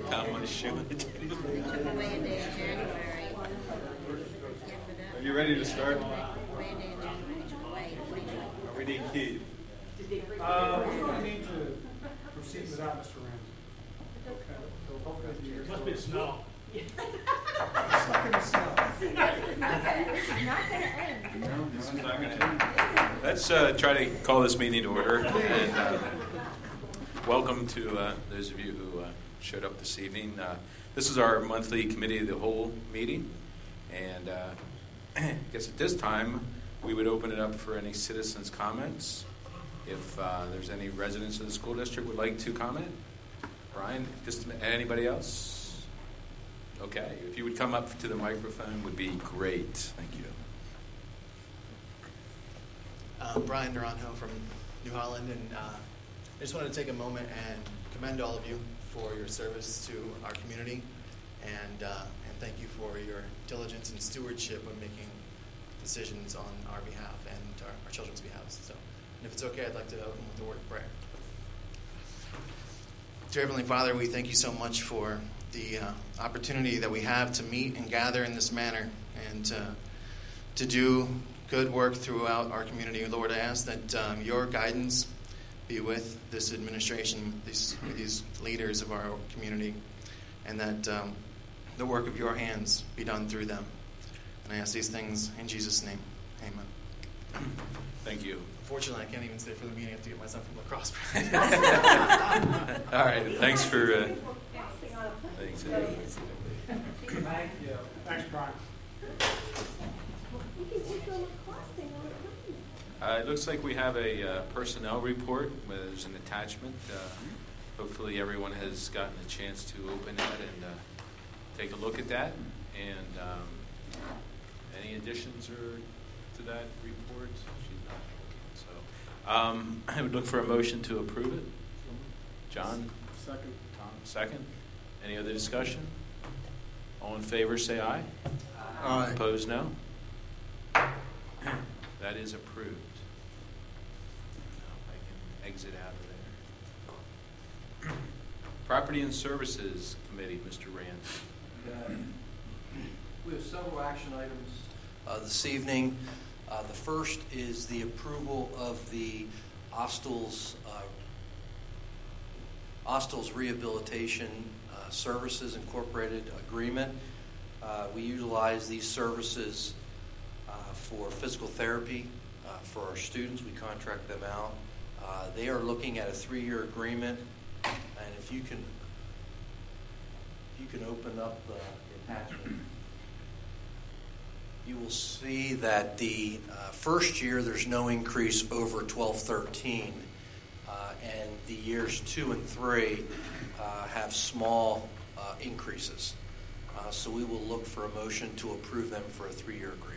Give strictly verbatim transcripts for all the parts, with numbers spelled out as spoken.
come, I should. We took away a day in January. Are you ready to start? Away a day in January. Took away. We need Keith. Uh, we need to proceed without Mister Ramsey. Okay. So hopefully you Must be snow. It's not going to snow. Not going to end. No, this is not going to end. Let's uh, try to call this meeting to order. And uh, welcome to uh, those of you who uh, showed up this evening. Uh, this is our monthly Committee of the Whole meeting. And uh, I guess at this time, we would open it up for any citizens' comments. If uh, there's any residents of the school district would like to comment. Brian, just anybody else? Okay, if you would come up to the microphone would be great. Thank you. Uh, Brian Naranjo from New Holland, and uh, I just wanted to take a moment and commend all of you for your service to our community, and uh, and thank you for your diligence and stewardship when making decisions on our behalf and our, our children's behalves. So, and if it's okay, I'd like to open with a word of prayer. Dear Heavenly Father, we thank you so much for the uh, opportunity that we have to meet and gather in this manner and uh, to do good work throughout our community. Lord, I ask that um, your guidance be with this administration, these, these leaders of our community, and that um, the work of your hands be done through them. And I ask these things in Jesus' name. Amen. Thank you. Unfortunately, I can't even stay for the meeting. I have to get my son from lacrosse. All right, thanks for... Uh, thanks. Thank you. Thanks, Brian. Uh, it looks like we have a uh, personnel report. Where there's an attachment. Uh, hopefully everyone has gotten a chance to open that and uh, take a look at that. And um, any additions or to that report? She's not. So um, I would look for a motion to approve it. John? Second. Tom? Second. Any other discussion? All in favor, say aye. Aye. Opposed, no. That is approved. Now I can exit out of there. Property and Services Committee, Mister Rand. Uh, we have several action items uh, this evening. Uh, the first is the approval of the Ostels uh, Ostels Rehabilitation uh, Services Incorporated agreement. Uh, we utilize these services uh, for physical therapy uh, for our students. We contract them out. Uh, they are looking at a three-year agreement, and if you can, if you can open up the attachment, you will see that the uh, first year there's no increase over twelve thirteen, uh, and the years two and three uh, have small uh, increases. Uh, so we will look for a motion to approve them for a three-year agreement.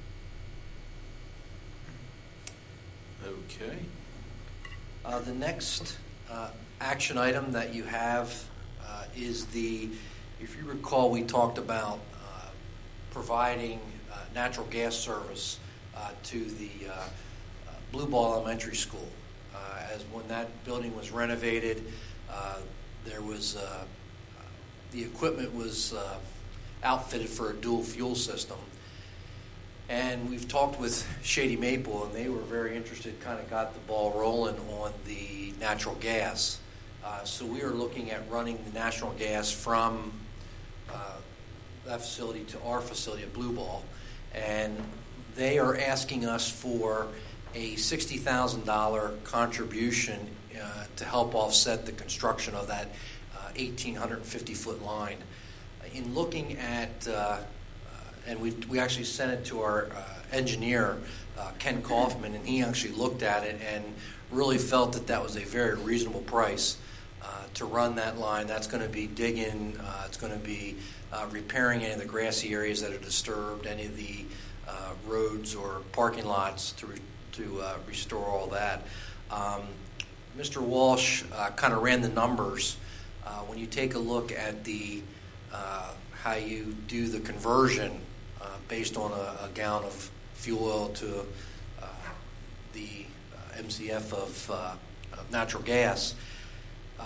Okay. Uh, the next uh, action item that you have uh, is the, if you recall, we talked about uh, providing uh, natural gas service uh, to the uh, uh, Blue Ball Elementary School. Uh, as when that building was renovated, uh, there was uh, the equipment was uh, outfitted for a dual fuel system. And we've talked with Shady Maple, and they were very interested, kind of got the ball rolling on the natural gas. Uh, so we are looking at running the natural gas from uh, that facility to our facility at Blue Ball. And they are asking us for a sixty thousand dollars contribution uh, to help offset the construction of that uh, eighteen fifty foot line. In looking at, uh, uh, and we we actually sent it to our uh, engineer, uh, Ken Kaufman, and he actually looked at it and really felt that that was a very reasonable price uh, to run that line. That's going to be digging, uh, it's going to be uh, repairing any of the grassy areas that are disturbed, any of the uh, roads or parking lots to re- to uh, restore all that. Um, Mister Walsh uh, kind of ran the numbers. Uh, when you take a look at the uh, how you do the conversion uh, based on a, a gallon of fuel oil to uh, the uh, M C F of, uh, of natural gas, uh,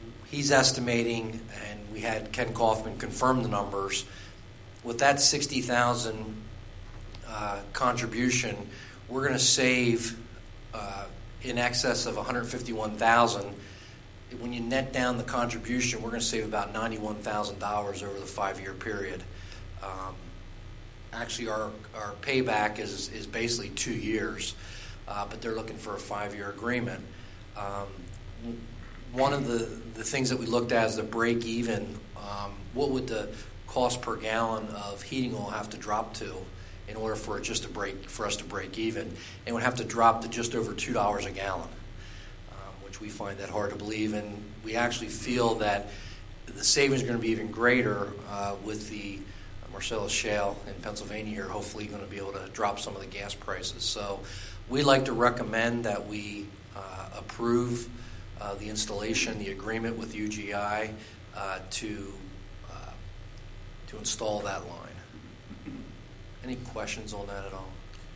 he's estimating, and we had Ken Kaufman confirm the numbers, with that sixty thousand uh, contribution, we're going to save uh, in excess of one hundred fifty-one thousand. When you net down the contribution, we're going to save about ninety-one thousand dollars over the five-year period. Um, actually, our, our payback is, is basically two years, uh, but they're looking for a five-year agreement. Um, one of the, the things that we looked at is the break-even. Um, what would the cost per gallon of heating oil have to drop to in order for it just to break for us to break even? It would have to drop to just over two dollars a gallon, um, which we find that hard to believe, and we actually feel that the savings are going to be even greater uh, with the Marcellus Shale in Pennsylvania here, hopefully going to be able to drop some of the gas prices. So we like to recommend that we uh, approve uh, the installation, the agreement with U G I uh, to uh, to install that line. Any questions on that at all?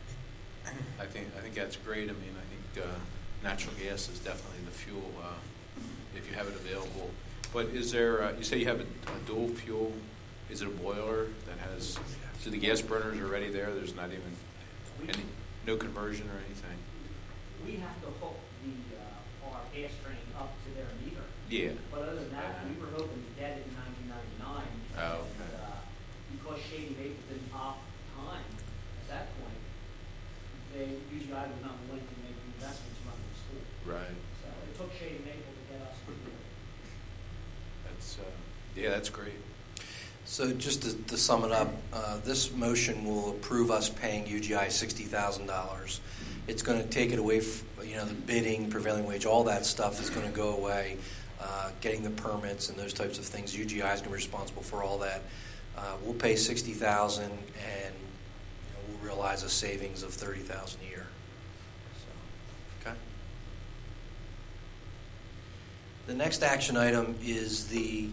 I think I think that's great. I mean, I think uh, natural gas is definitely the fuel uh, if you have it available. But is there? Uh, you say you have a, a dual fuel. Is it a boiler that has? So the gas burners are already there. There's not even any no conversion or anything. We have to hook the uh, our gas train up to their meter. Yeah. But other than that, we were hoping to get it in nineteen ninety-nine. Oh, and, okay. uh, because Shady Maple didn't opt time at that point, they usually I was not willing to make the investments running the school. Right. So it took Shady Maple to get us to do it. That's uh, yeah, that's great. So just to, to sum it up, uh, this motion will approve us paying U G I sixty thousand dollars. It's going to take it away, f- you know, the bidding, prevailing wage, all that stuff is going to go away. Uh, getting the permits and those types of things, U G I is going to be responsible for all that. Uh, we'll pay sixty thousand dollars, and you know, we'll realize a savings of thirty thousand dollars a year. So, okay. The next action item is the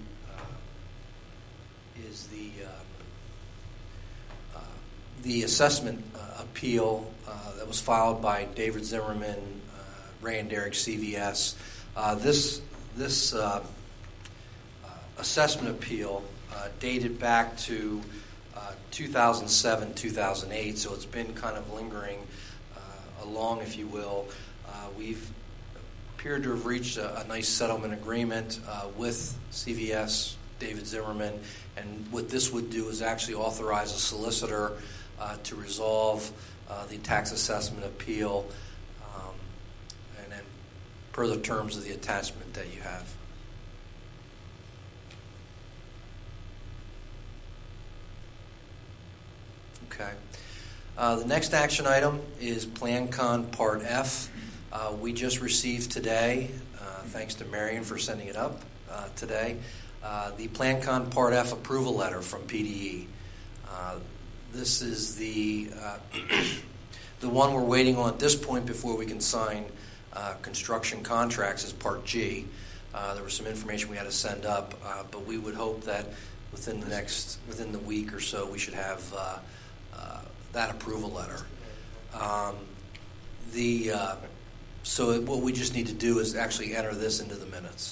is the uh, uh, the assessment uh, appeal uh, that was filed by David Zimmerman, uh, Ray and Derek C V S. Uh, this this uh, uh, assessment appeal uh, dated back to uh, two thousand seven, two thousand eight, so it's been kind of lingering uh, along, if you will. Uh, we've appeared to have reached a, a nice settlement agreement uh, with C V S, David Zimmerman, and what this would do is actually authorize a solicitor uh, to resolve uh, the tax assessment appeal, um, and then per the terms of the attachment that you have. Okay. Uh, the next action item is PlanCon Part F. Uh, we just received today, uh, thanks to Marion for sending it up uh, today, Uh, the PlanCon Part F approval letter from P D E. Uh, this is the uh, the one we're waiting on at this point before we can sign uh, construction contracts as Part G. Uh, there was some information we had to send up, uh, but we would hope that within the next within the week or so we should have uh, uh, that approval letter. Um, the uh, so it, what we just need to do is actually enter this into the minutes.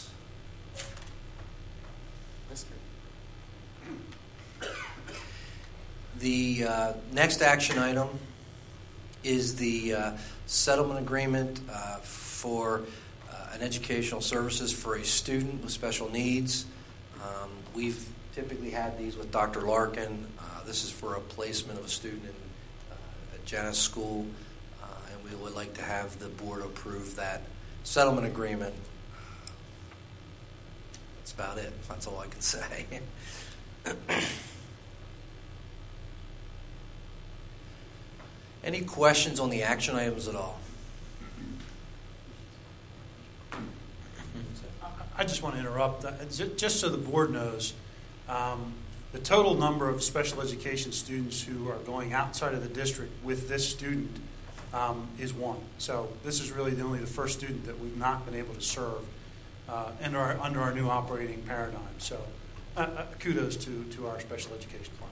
The uh, next action item is the uh, settlement agreement uh, for uh, an educational services for a student with special needs. Um, we've typically had these with Doctor Larkin. Uh, this is for a placement of a student in uh, at Janus School, uh, and we would like to have the board approve that settlement agreement. That's about it. That's all I can say. Any questions on the action items at all? I just want to interrupt. Just so the board knows, um, the total number of special education students who are going outside of the district with this student um, is one. So this is really the only the first student that we've not been able to serve uh, under, our, under our new operating paradigm. So uh, uh, kudos to, to our special education department.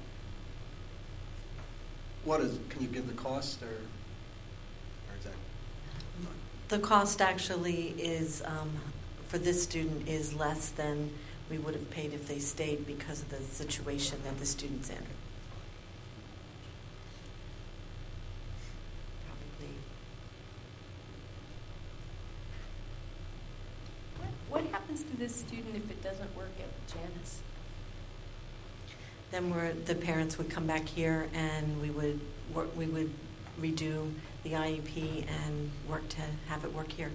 What is, can you give the cost or, or is that? The cost actually is um, for this student is less than we would have paid if they stayed because of the situation that the student's in. Probably. What, what happens to this student if it doesn't work at Janus? Then we're, the parents would come back here and we would work, we would redo the I E P and work to have it work here.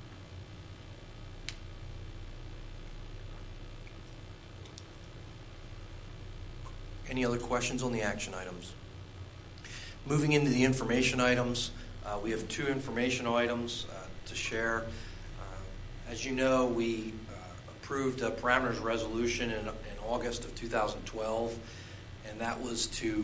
Any other questions on the action items? Moving into the information items, uh, we have two information items uh, to share. Uh, as you know, we uh, approved a parameters resolution in, in August of two thousand twelve, and that was to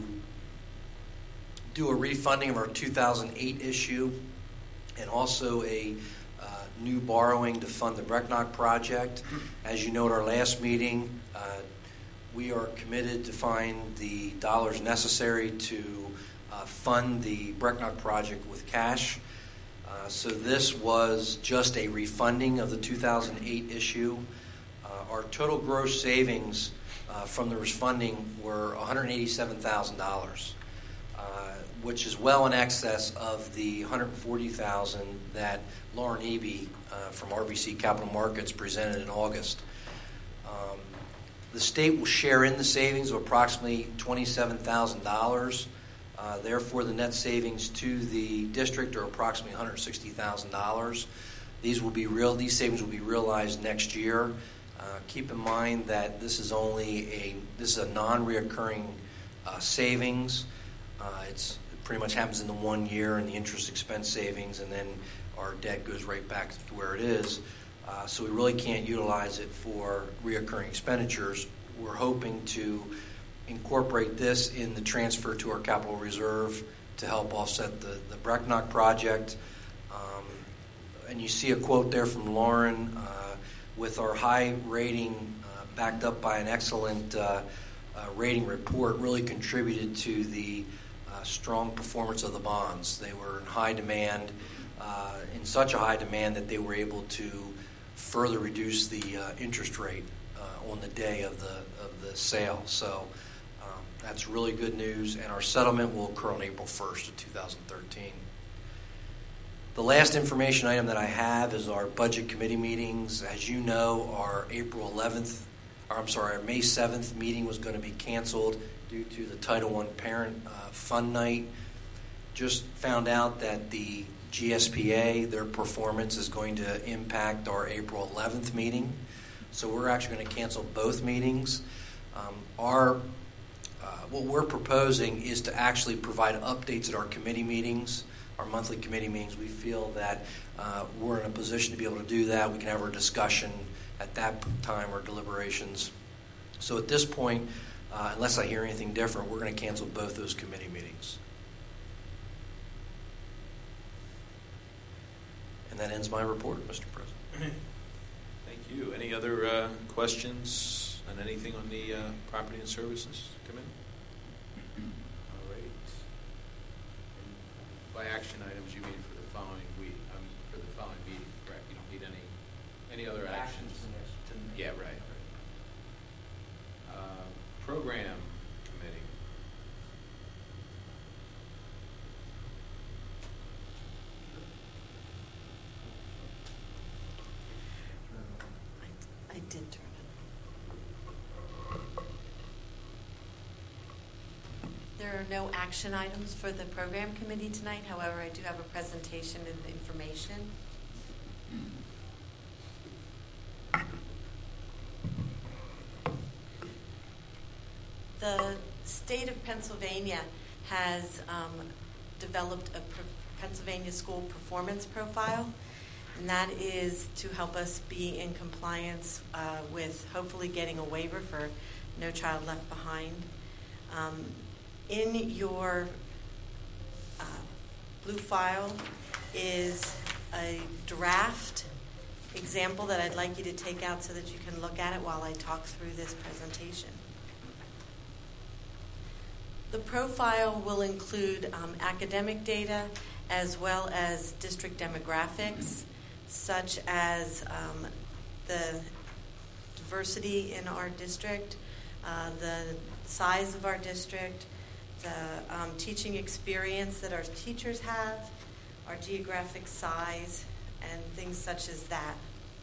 do a refunding of our two thousand eight issue and also a uh, new borrowing to fund the Brecknock project. As you know, at our last meeting, uh, we are committed to find the dollars necessary to uh, fund the Brecknock project with cash. Uh, so this was just a refunding of the two thousand eight issue. Uh, our total gross savings uh, from the refunding were one hundred eighty-seven thousand dollars, uh, which is well in excess of the one hundred forty thousand dollars that Lauren Eby uh, from R B C Capital Markets presented in August. Um, The state will share in the savings of approximately twenty-seven thousand dollars. Uh, therefore, the net savings to the district are approximately one hundred sixty thousand dollars. These will be real. These savings will be realized next year. Uh, keep in mind that this is only a this is a non-reoccurring uh, savings. Uh, it's it pretty much happens in the one year, and the interest expense savings, and then our debt goes right back to where it is. Uh, so we really can't utilize it for reoccurring expenditures. We're hoping to incorporate this in the transfer to our capital reserve to help offset the, the Brecknock project. Um, and you see a quote there from Lauren, uh, with our high rating uh, backed up by an excellent uh, uh, rating report, really contributed to the uh, strong performance of the bonds. They were in high demand, uh, in such a high demand that they were able to further reduce the uh, interest rate uh, on the day of the of the sale. So um, that's really good news, and our settlement will occur on April first of two thousand thirteen. The last information item that I have is our budget committee meetings. As you know, our April eleventh, or I'm sorry, our May seventh meeting was going to be canceled due to the Title one Parent uh, Fund Night. Just found out that the G S P A, their performance is going to impact our April eleventh meeting. So we're actually going to cancel both meetings. Um, our uh, what we're proposing is to actually provide updates at our committee meetings, our monthly committee meetings. We feel that uh, we're in a position to be able to do that. We can have our discussion at that time, our deliberations. So at this point, uh, unless I hear anything different, we're going to cancel both those committee meetings. And that ends my report, Mister President. Thank you. Any other uh, questions on anything on the uh, Property and Services Committee? All right. And by action items, you mean for the following week, um, for the following meeting, correct? You don't need any any other actions? Yeah, right. Uh, program Committee. I did turn it. There are no action items for the program committee tonight. However, I do have a presentation and information. The state of Pennsylvania has um, developed a Pro- Pennsylvania School Performance Profile, and that is to help us be in compliance uh, with hopefully getting a waiver for No Child Left Behind. Um, in your uh, blue file is a draft example that I'd like you to take out so that you can look at it while I talk through this presentation. The profile will include um, academic data as well as district demographics, such as um, the diversity in our district, uh, the size of our district, the um, teaching experience that our teachers have, our geographic size, and things such as that.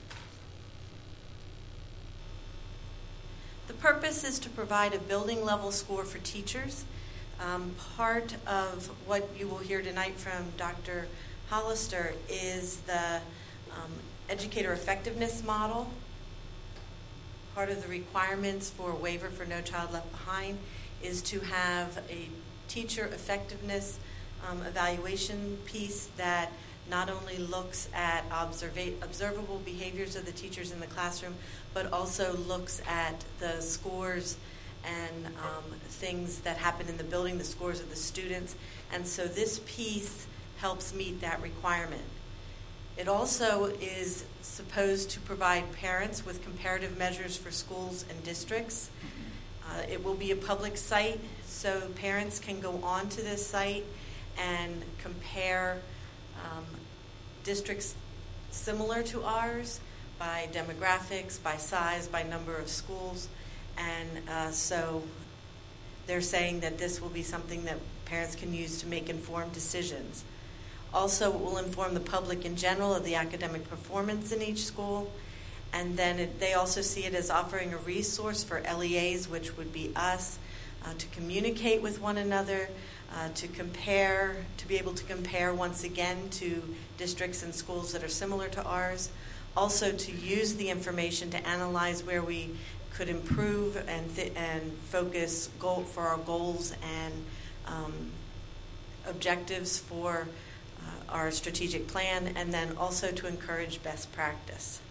The purpose is to provide a building level score for teachers. Um, part of what you will hear tonight from Doctor Hollister is the um, educator effectiveness model. Part of the requirements for a waiver for No Child Left Behind is to have a teacher effectiveness um, evaluation piece that not only looks at observa- observable behaviors of the teachers in the classroom, but also looks at the scores and um, things that happen in the building, the scores of the students. And so this piece helps meet that requirement. It also is supposed to provide parents with comparative measures for schools and districts. Uh, it will be a public site, so parents can go onto this site and compare um, districts similar to ours by demographics, by size, by number of schools. And uh, so they're saying that this will be something that parents can use to make informed decisions. Also, it will inform the public in general of the academic performance in each school. And then it, they also see it as offering a resource for L E As, which would be us, uh, to communicate with one another, uh, to compare, to be able to compare once again to districts and schools that are similar to ours. Also to use the information to analyze where we could improve and th- and focus goal for our goals and um, objectives for uh, our strategic plan, and then also to encourage best practice.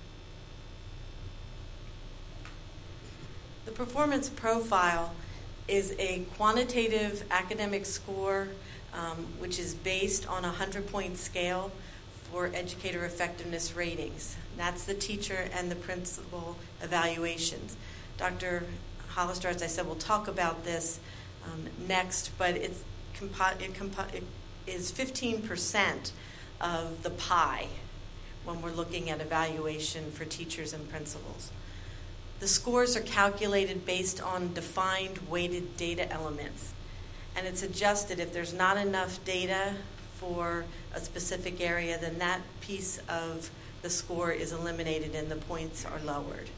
The performance profile is a quantitative academic score um, which is based on a hundred-point scale for educator effectiveness ratings. That's the teacher and the principal evaluations. Doctor Hollister, as I said, will talk about this um, next, but it's compo- it, compo- it is fifteen percent of the pie when we're looking at evaluation for teachers and principals. The scores are calculated based on defined weighted data elements, and it's adjusted if there's not enough data for a specific area, then that piece of the score is eliminated and the points are lowered.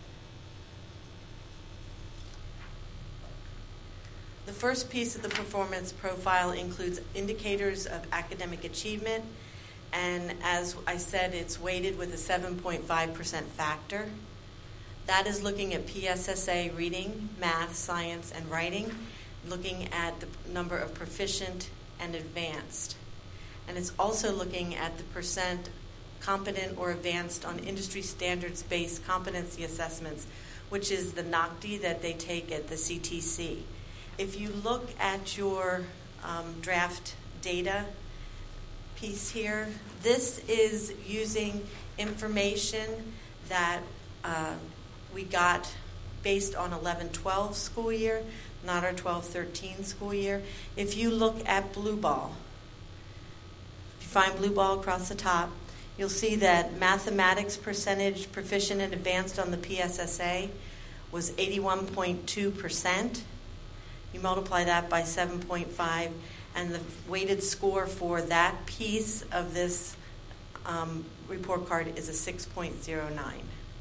The first piece of the performance profile includes indicators of academic achievement, and as I said, it's weighted with a seven point five percent factor. That is looking at P S S A reading, math, science, and writing, looking at the number of proficient and advanced. And it's also looking at the percent competent or advanced on industry standards-based competency assessments, which is the N O C D that they take at the C T C. If you look at your um, draft data piece here, this is using information that uh, we got based on eleven twelve school year, not our twelve thirteen school year. If you look at Blue Ball, if you find Blue Ball across the top, you'll see that mathematics percentage proficient and advanced on the P S S A was eighty-one point two percent. You multiply that by seven point five, and the weighted score for that piece of this um, report card is a six point zero nine.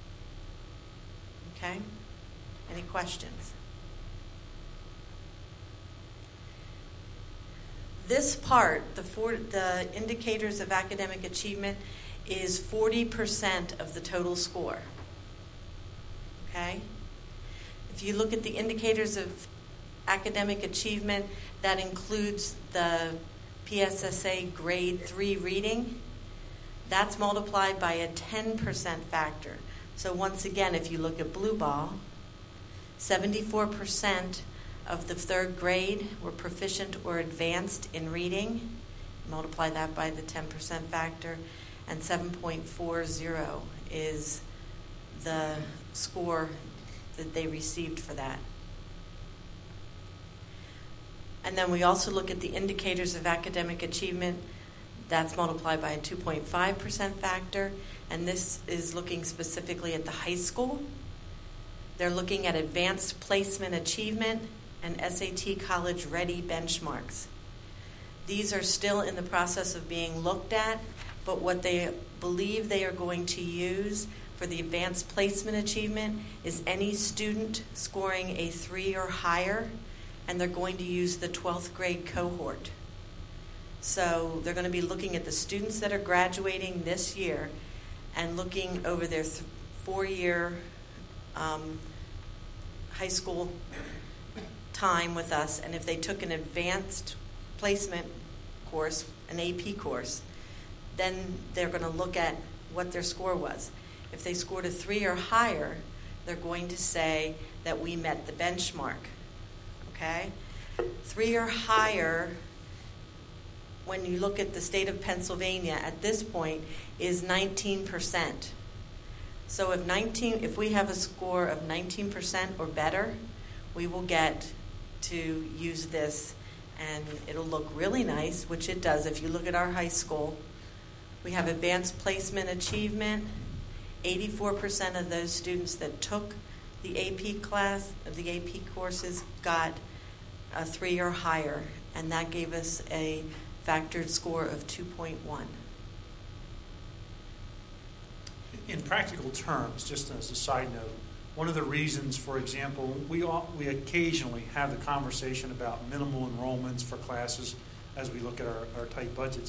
Okay? Any questions? This part, the, four, the indicators of academic achievement, is forty percent of the total score. Okay? If you look at the indicators of academic achievement, that includes the P S S A grade three reading. That's multiplied by a ten percent factor. So once again, if you look at Blue Ball, seventy-four percent of the third grade were proficient or advanced in reading. Multiply that by the ten percent factor, and seven point four zero is the score that they received for that. And then we also look at the indicators of academic achievement That's multiplied by a two point five percent factor, and this is looking specifically at the high school. They're looking at advanced placement achievement and S A T college ready benchmarks. These are still in the process of being looked at, but what they believe they are going to use for the advanced placement achievement is any student scoring a three or higher, and they're going to use the twelfth grade cohort. So they're going to be looking at the students that are graduating this year and looking over their th- four-year um, high school time with us, and if they took an advanced placement course, an A P course, then they're going to look at what their score was. If they scored a three or higher, they're going to say that we met the benchmark. Okay? Three or higher, when you look at the state of Pennsylvania at this point, is nineteen percent. So if nineteen, if we have a score of nineteen percent or better, we will get to use this, and it'll look really nice, which it does. If you look at our high school, we have advanced placement achievement. eighty-four percent of those students that took the A P class, the A P courses, got a three or higher, and that gave us a factored score of two point one. In practical terms, just as a side note, one of the reasons, for example, we all, we occasionally have the conversation about minimal enrollments for classes as we look at our, our tight budgets.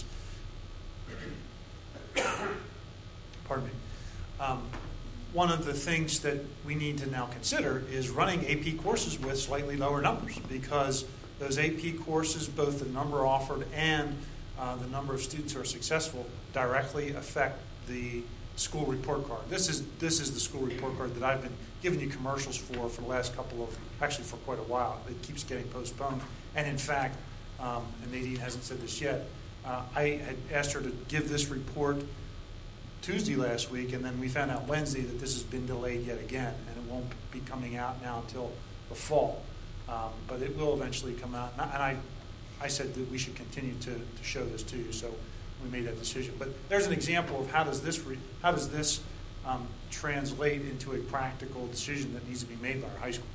Pardon me. Um, one of the things that we need to now consider is running A P courses with slightly lower numbers, because those A P courses, both the number offered and uh, the number of students who are successful, directly affect the school report card. This is this is the school report card that I've been giving you commercials for for the last couple of, actually for quite a while. It keeps getting postponed. And in fact, um, and Nadine hasn't said this yet, uh, I had asked her to give this report Tuesday last week, and then we found out Wednesday that this has been delayed yet again, and it won't be coming out now until the fall. Um, but it will eventually come out. And I, I said that we should continue to, to show this to you, so we made that decision. But there's an example of how does this re, how does this um, translate into a practical decision that needs to be made by our high school.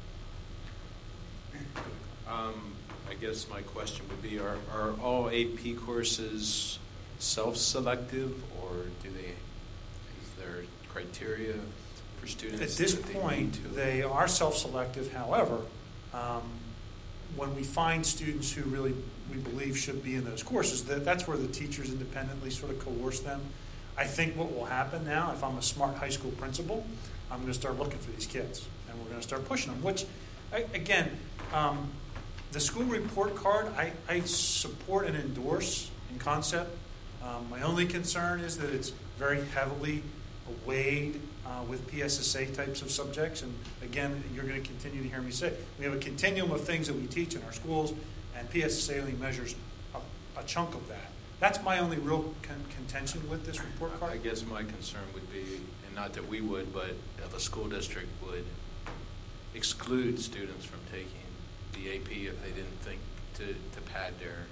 Um, I guess my question would be: Are are all A P courses self-selective, or do they? Is there criteria for students? At this that point, they, they are self-selective. However, um, when we find students who really we believe should be in those courses, that, that's where the teachers independently sort of coerce them. I think what will happen now, if I'm a smart high school principal, I'm going to start looking for these kids, and we're going to start pushing them. Which, I, again, um, the school report card, I, I support and endorse in concept. Um, my only concern is that it's very heavily weighed uh, with P S S A types of subjects. And again, you're going to continue to hear me say, we have a continuum of things that we teach in our schools, and P S S A only measures a, a chunk of that. That's my only real con- contention with this report card. I guess my concern would be, and not that we would, but if a school district would exclude students from taking the A P if they didn't think to, to pad their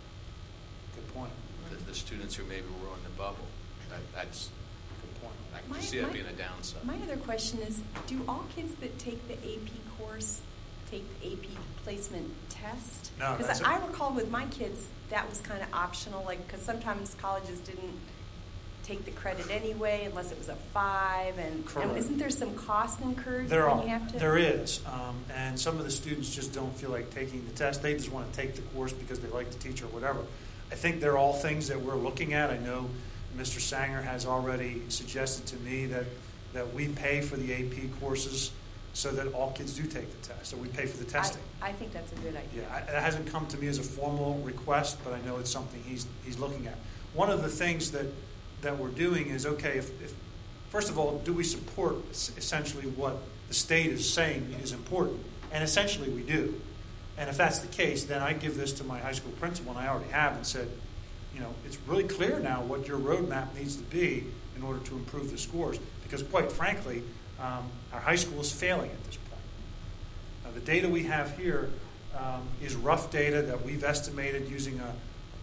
Good point. the, the students who maybe were on the bubble. That, that's Good point. I can My- see that my- being a downside. My other question is, do all kids that take the A P course take the A P placement test? No, Because that's a- I recall with my kids, that was kind of optional, like, because sometimes colleges didn't take the credit anyway unless it was a five, and, Correct. and isn't there some cost incurred There when are. you have to? There is. Um, and some of the students just don't feel like taking the test. They just want to take the course because they like the teacher or whatever. I think they're all things that we're looking at. I know Mister Sanger has already suggested to me that, that we pay for the A P courses so that all kids do take the test, so we pay for the testing. I, I think that's a good idea. Yeah, I- it hasn't come to me as a formal request, but I know it's something he's he's looking at. One of the things that, that we're doing is, okay, if, if first of all, do we support essentially what the state is saying is important? And essentially we do. And if that's the case, then I give this to my high school principal, and I already have, and said, you know, it's really clear now what your roadmap needs to be in order to improve the scores. Because quite frankly, um, our high school is failing at this point. Now, the data we have here um, is rough data that we've estimated using a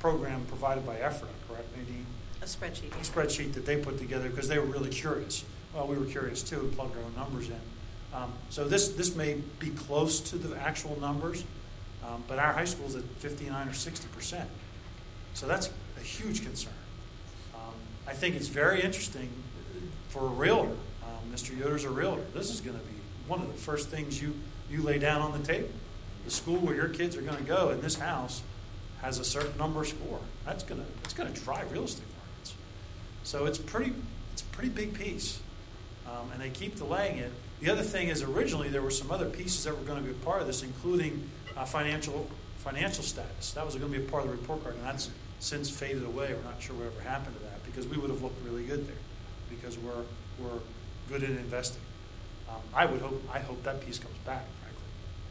program provided by EFRA, correct, Nadine? A spreadsheet. A spreadsheet that they put together because they were really curious. Well, we were curious too and plugged our own numbers in. Um, so this this may be close to the actual numbers, um, but our high school is at fifty-nine or sixty percent. So that's a huge concern. Um, I think it's very interesting for a realtor. Um, Mister Yoder's a realtor. This is going to be one of the first things you, you lay down on the table. The school where your kids are going to go in this house has a certain number score. That's going to it's going to drive real estate markets. So it's pretty it's a pretty big piece, um, and they keep delaying it. The other thing is originally there were some other pieces that were going to be a part of this, including uh, financial financial status. That was going to be a part of the report card, and that's since faded away. We're not sure whatever happened to that because we would have looked really good there because we're we're good at investing. Um, I would hope I hope that piece comes back, frankly.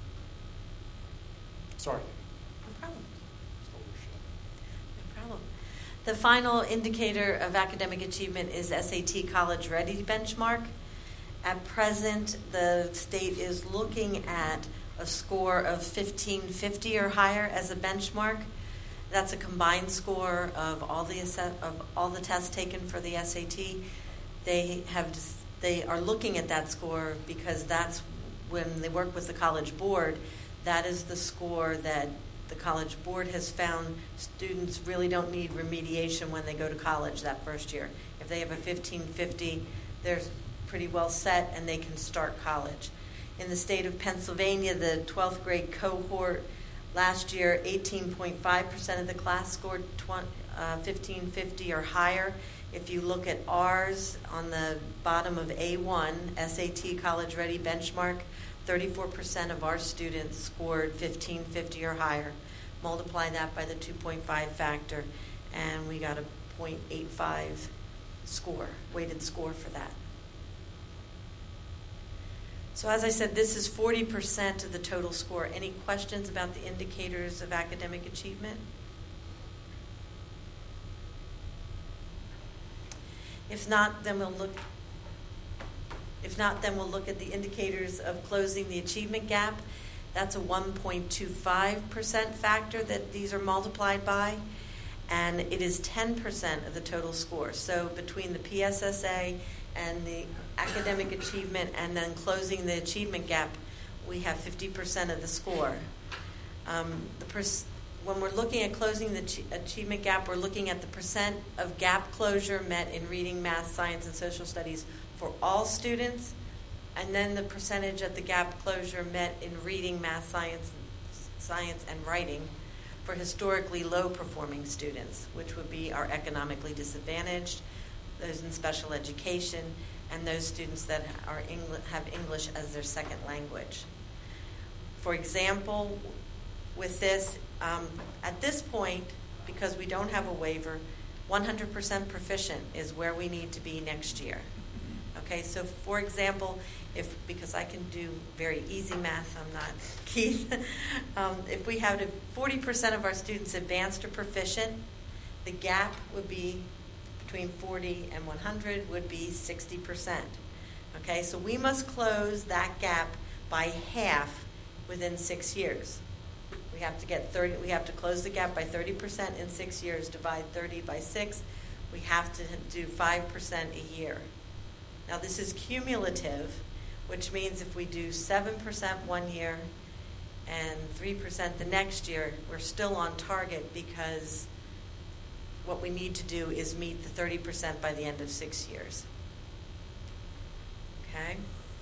Sorry. No problem. No problem. The final indicator of academic achievement is S A T College Ready benchmark. At present, the state is looking at a score of fifteen fifty or higher as a benchmark. That's a combined score of all the asset, of all the tests taken for the S A T. They have they are looking at that score because that's when they work with the College Board. That is the score that the College Board has found students really don't need remediation when they go to college that first year. If they have a fifteen fifty, they're pretty well set and they can start college. In the state of Pennsylvania, the twelfth grade cohort last year, eighteen point five percent of the class scored fifteen fifty or higher. If you look at ours on the bottom of A one, S A T College Ready benchmark, thirty-four percent of our students scored fifteen fifty or higher. Multiply that by the two point five factor, and we got a zero point eight five score, weighted score for that. So as I said, this is forty percent of the total score. Any questions about the indicators of academic achievement? If not, then we'll look If not, then we'll look at the indicators of closing the achievement gap. That's a one point two five percent factor that these are multiplied by, and it is ten percent of the total score. So between the P S S A and the academic achievement and then closing the achievement gap, we have fifty percent of the score. Um, the pers- when we're looking at closing the ch- achievement gap, we're looking at the percent of gap closure met in reading, math, science, and social studies for all students, and then the percentage of the gap closure met in reading, math, science, science, and writing for historically low-performing students, which would be our economically disadvantaged, those in special education, and those students that are Engl- have English as their second language. For example, with this, um, at this point, because we don't have a waiver, one hundred percent proficient is where we need to be next year. Okay, so for example, if because I can do very easy math, I'm not Keith. um, if we have forty percent of our students advanced or proficient, the gap would be between forty and one hundred would be sixty percent. Okay, so we must close that gap by half within six years. We have to get thirty. We have to close the gap by thirty percent in six years. Divide thirty by six. We have to do five percent a year. Now this is cumulative, which means if we do seven percent one year and three percent the next year, we're still on target because what we need to do is meet the thirty percent by the end of six years. Okay?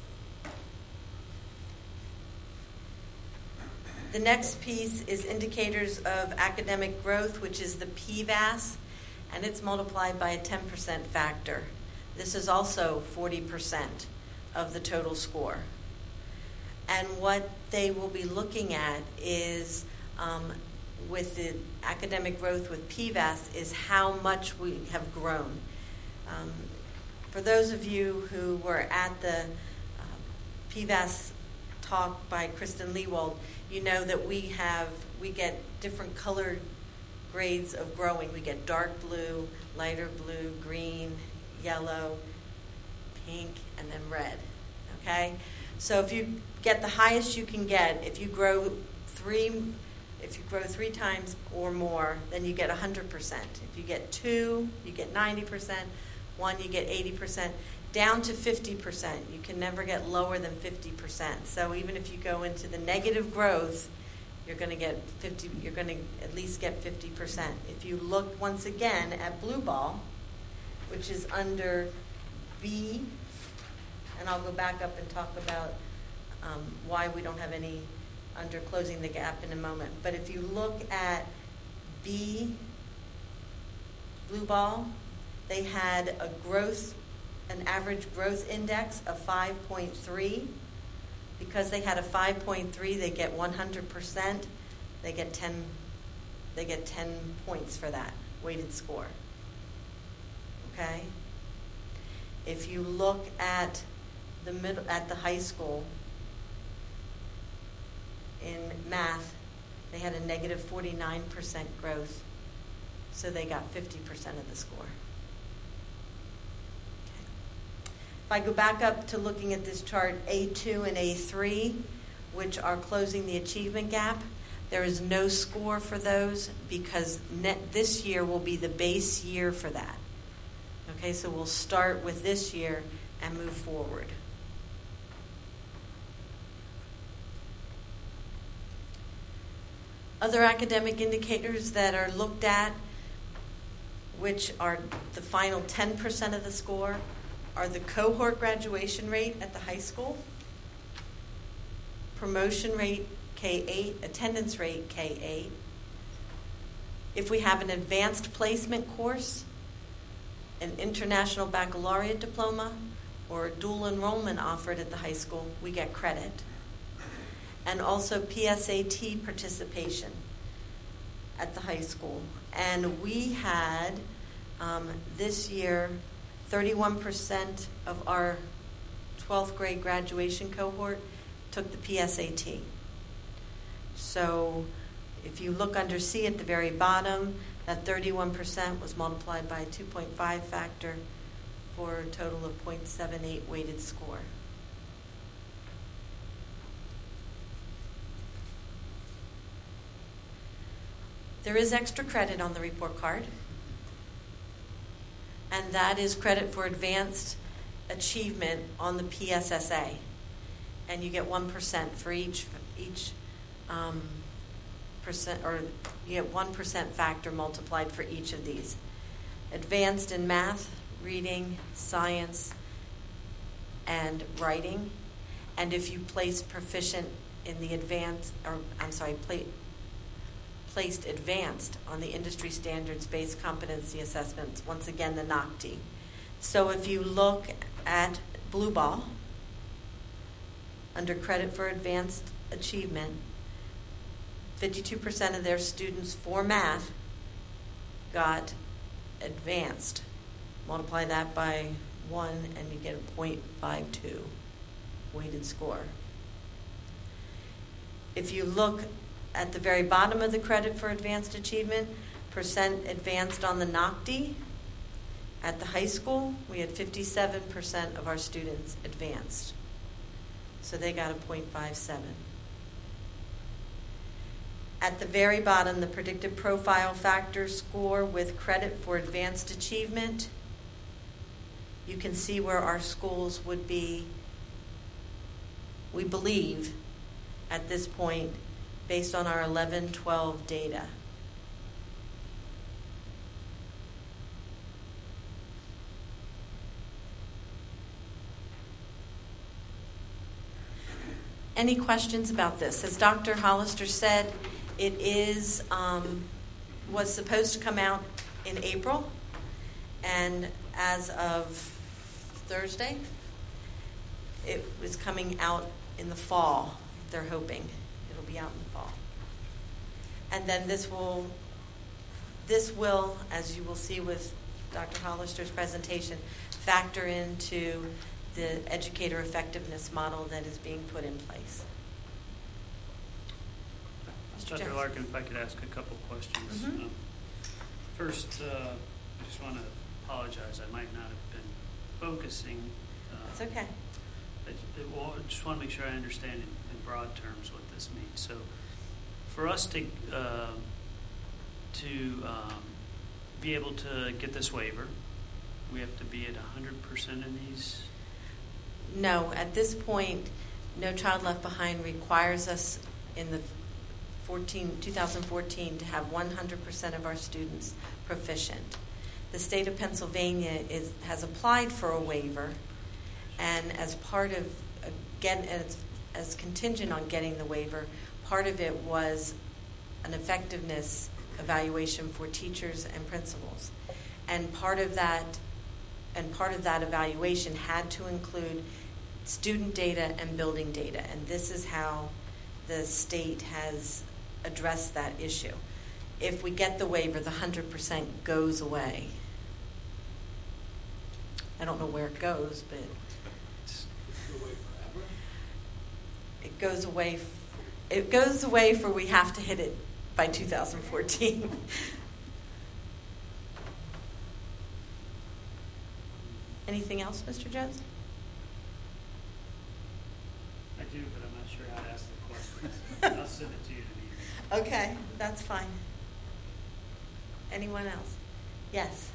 The next piece is indicators of academic growth, which is the P V A S, and it's multiplied by a ten percent factor. This is also forty percent of the total score. And what they will be looking at is, um, with the academic growth with P V A S, is how much we have grown. Um, for those of you who were at the uh, P V A S talk by Kristen Leewald, you know that we have, we get different colored grades of growing. We get dark blue, lighter blue, green, yellow, pink, and then red, okay? So if you get the highest you can get, if you grow three If you grow three times or more, then you get one hundred percent. If you get two, you get ninety percent. One, you get eighty percent. Down to fifty percent. You can never get lower than fifty percent. So even if you go into the negative growth, you're going to get fifty. You're going to at least get fifty percent. If you look once again at Blue Ball, which is under B, and I'll go back up and talk about um, why we don't have any under closing the gap in a moment. But if you look at B, Blue Ball, they had a growth, an average growth index of five point three. Because they had a five point three, they get one hundred percent. They get ten. They get ten points for that weighted score. Okay. If you look at the middle, at the high school, in math, they had a negative forty-nine percent growth, so they got fifty percent of the score. Okay. If I go back up to looking at this chart, A two and A three, which are closing the achievement gap, there is no score for those because net, this year will be the base year for that. Okay, so we'll start with this year and move forward. Other academic indicators that are looked at, which are the final ten percent of the score, are the cohort graduation rate at the high school, promotion rate K eight, attendance rate K eight. If we have an advanced placement course, an international baccalaureate diploma, or a dual enrollment offered at the high school, we get credit. And also P S A T participation at the high school. And we had, um, this year, thirty-one percent of our twelfth grade graduation cohort took the P S A T. So if you look under C at the very bottom, that thirty-one percent was multiplied by a two point five factor for a total of zero point seven eight weighted score. There is extra credit on the report card, and that is credit for advanced achievement on the P S S A. And you get one percent for each each um, percent, or you get one percent factor multiplied for each of these. Advanced in math, reading, science, and writing. And if you place proficient in the advanced, or I'm sorry, play, placed advanced on the industry standards-based competency assessments, once again the N O C T. So if you look at Blue Ball, under credit for advanced achievement, fifty-two percent of their students for math got advanced. Multiply that by one and you get a zero point five two weighted score. If you look at the very bottom of the credit for advanced achievement, percent advanced on the N O C T, at the high school, we had fifty-seven percent of our students advanced. So they got a zero point five seven. At the very bottom, the predictive profile factor score with credit for advanced achievement, you can see where our schools would be, we believe, at this point, based on our eleven twelve data. Any questions about this? As Doctor Hollister said, it is um, was supposed to come out in April, and as of Thursday, it was coming out in the fall. They're hoping it'll be out in the fall, and then this will this will, as you will see with Doctor Hollister's presentation, factor into the educator effectiveness model that is being put in place. Mister Doctor Jones. Larkin, if I could ask a couple questions. Mm-hmm. Um, first, uh, I just want to apologize. I might not have been focusing. Uh, That's okay. I, well, I just want to make sure I understand in, in broad terms what this means. So, for us to uh, to um, be able to get this waiver, we have to be at one hundred percent in these? No, at this point, No Child Left Behind requires us in the fourteen, two thousand fourteen to have one hundred percent of our students proficient. The state of Pennsylvania is, has applied for a waiver, and as part of, again, as, as contingent on getting the waiver, part of it was an effectiveness evaluation for teachers and principals. And part of that and part of that evaluation had to include student data and building data. And this is how the state has addressed that issue. If we get the waiver, the one hundred percent goes away. I don't know where it goes, but it goes away. F- it goes away for we have to hit it by two thousand fourteen. Anything else, Mister Jones? I do, but I'm not sure how to ask the question. I'll send it to you in an email. Okay, that's fine. Anyone else? Yes.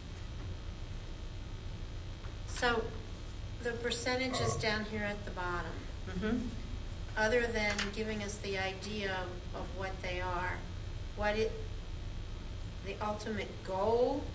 So the percentages down here at the bottom, Mm-hmm. other than giving us the idea of what they are, what it, the ultimate goal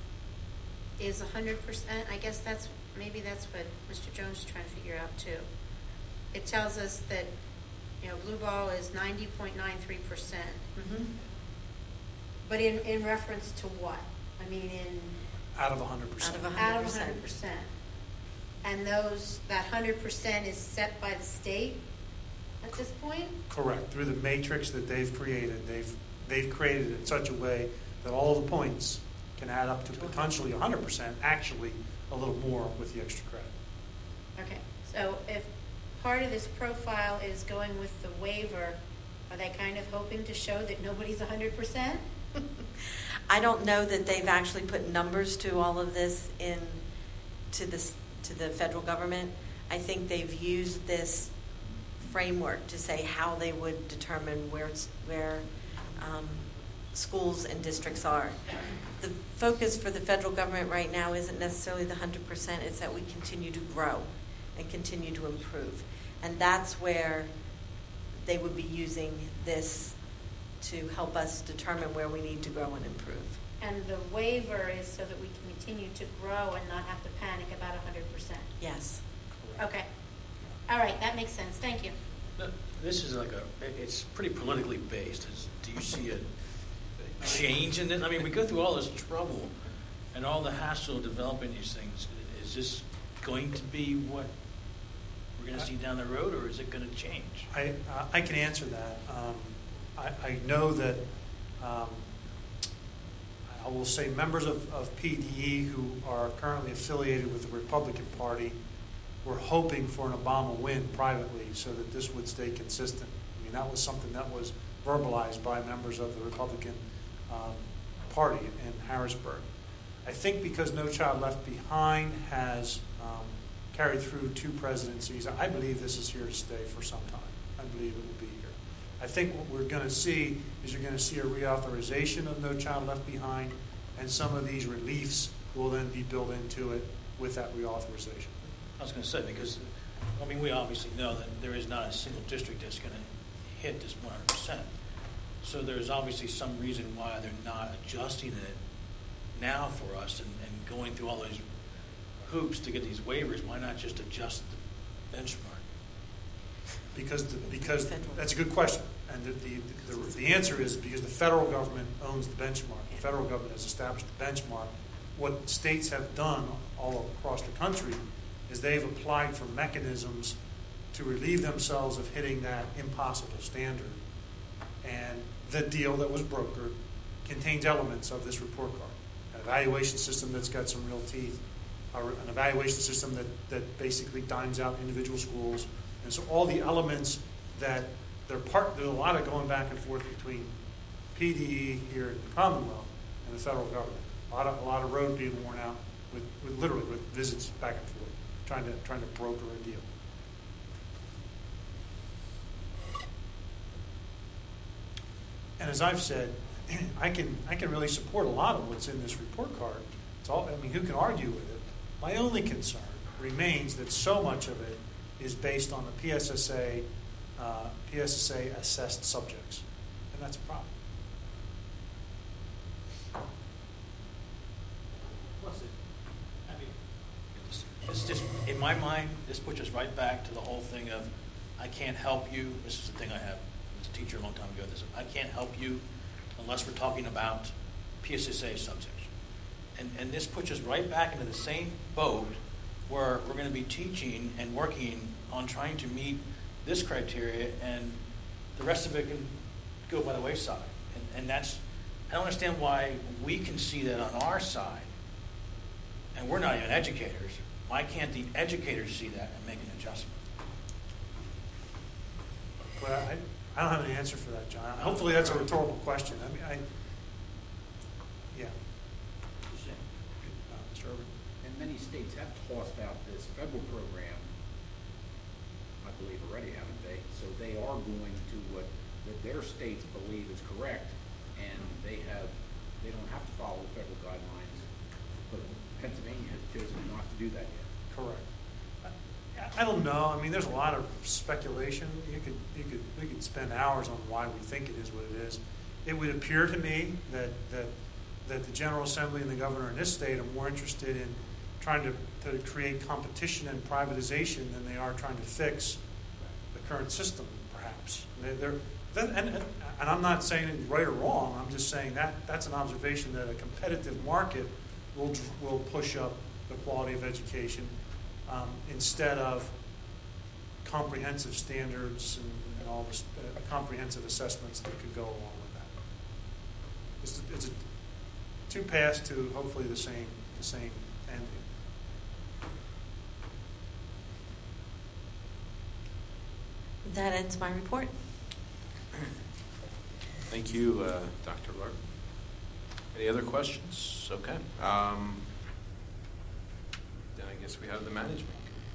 is one hundred percent. I guess that's, maybe that's what Mister Jones is trying to figure out too. It tells us that, you know, Blue Ball is ninety point nine three percent. Mm-hmm. But in, in reference to what? I mean, in... Out of one hundred percent. Out of one Out hundred of one percent. hundred percent. And those, that one hundred percent is set by the state at this point? Correct. Through the matrix that they've created, they've they've created it in such a way that all the points can add up to potentially one hundred percent, actually a little more with the extra credit. Okay, so if part of this profile is going with the waiver, are they kind of hoping to show that nobody's one hundred percent? I don't know that they've actually put numbers to all of this in to this to the federal government. I think they've used this framework to say how they would determine where it's, where um, schools and districts are. The focus for the federal government right now isn't necessarily the one hundred percent. It's that we continue to grow and continue to improve, and that's where they would be using this to help us determine where we need to grow and improve. And the waiver is so that we can continue to grow and not have to panic about one hundred percent? Yes. Okay. All right, that makes sense. Thank you. This is like a, it's pretty politically based. Is, do you see a, a change in it? I mean, we go through all this trouble and all the hassle of developing these things. Is this going to be what we're going to see down the road, or is it going to change? I uh, I can answer that. Um, I, I know that um, I will say members of, of P D E who are currently affiliated with the Republican Party were hoping for an Obama win privately so that this would stay consistent. I mean, that was something that was verbalized by members of the Republican um, Party in Harrisburg. I think because No Child Left Behind has um, carried through two presidencies, I believe this is here to stay for some time. I believe it will be here. I think what we're going to see is you're going to see a reauthorization of No Child Left Behind, and some of these reliefs will then be built into it with that reauthorization. I was going to say, because, I mean, we obviously know that there is not a single district that's going to hit this one hundred percent. So there's obviously some reason why they're not adjusting it now for us and, and going through all those hoops to get these waivers. Why not just adjust the benchmark? Because the, because that's a good question, and the, the the the answer is because the federal government owns the benchmark. The federal government has established the benchmark. What states have done all across the country is they've applied for mechanisms to relieve themselves of hitting that impossible standard. And the deal that was brokered contains elements of this report card. An evaluation system that's got some real teeth, or an evaluation system that, that basically dimes out individual schools. And so all the elements that they're part, there's a lot of going back and forth between P D E here in the Commonwealth and the federal government. A lot of, a lot of road being worn out with, with literally with visits back and forth, trying to trying to broker a deal. And as I've said, I can I can really support a lot of what's in this report card. It's all, I mean, who can argue with it? My only concern remains that so much of it is based on the P S S A uh, P S S A assessed subjects, and that's a problem. Plus, it, I mean, it's, it's just, in my mind, this puts us right back to the whole thing of, I can't help you. This is the thing I have as a teacher a long time ago. This, I can't help you unless we're talking about P S S A subjects. And, and this puts us right back into the same boat where we're going to be teaching and working on trying to meet this criteria, and the rest of it can go by the wayside. And, and that's, I don't understand why we can see that on our side, and we're not even educators. Why can't the educators see that and make an adjustment? Well, I, I don't have an answer for that, John. Hopefully that's a rhetorical question. I mean, I, yeah. Uh, Mister Urban. And many states have tossed out this federal program, I believe already, haven't they? So they are going to what that their states believe is correct, and they have they don't have to follow federal guidelines. But Pennsylvania has chosen not to do that yet. Correct. I don't know. I mean, there's a lot of speculation. You could, you could, we could spend hours on why we think it is what it is. It would appear to me that that that the General Assembly and the governor in this state are more interested in trying to, to create competition and privatization than they are trying to fix the current system, perhaps. They're, they're, that, and, and I'm not saying it's right or wrong. I'm just saying that that's an observation that a competitive market will will push up the quality of education. Um, instead of comprehensive standards and, and all this uh, comprehensive assessments that could go along with that. It's, a, it's a two paths to hopefully the same the same ending. That ends my report. Thank you, uh, Doctor Lark. Any other questions? Okay. Um, then I guess we have the management.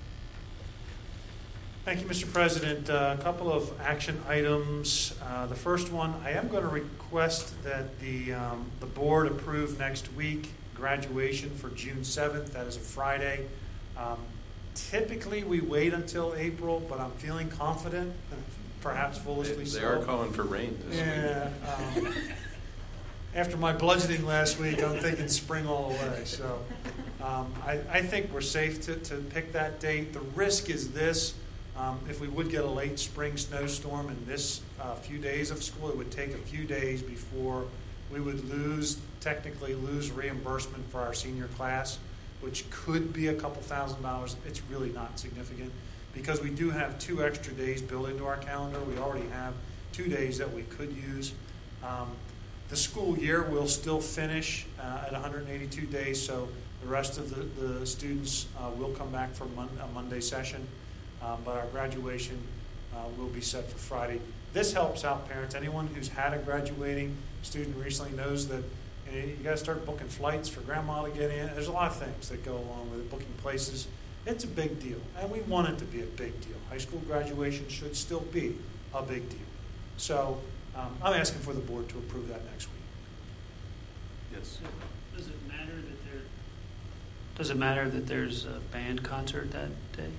Thank you, Mister President. Uh, a couple of action items. Uh, the first one, I am going to request that the um, the board approve next week graduation for June seventh. That is a Friday. Um, typically, we wait until April, but I'm feeling confident, perhaps foolishly They, they so. are calling for rain this yeah, week. Um, after my bludgeoning last week, I'm thinking spring all the way. So um, I, I think we're safe to, to pick that date. The risk is this. Um, if we would get a late spring snowstorm in this uh, few days of school, it would take a few days before we would lose, technically lose reimbursement for our senior class, which could be a couple thousand dollars. It's really not significant because we do have two extra days built into our calendar. We already have two days that we could use. Um, the school year will still finish uh, at one hundred eighty-two days, so the rest of the, the students uh, will come back for mon- a Monday session. Um, but our graduation uh, will be set for Friday. This helps out parents. Anyone who's had a graduating student recently knows that you know, you got to start booking flights for grandma to get in. There's a lot of things that go along with it, booking places. It's a big deal, and we want it to be a big deal. High school graduation should still be a big deal. So um, I'm asking for the board to approve that next week. Yes. Does it matter that there? Does it matter that there's a band concert that day?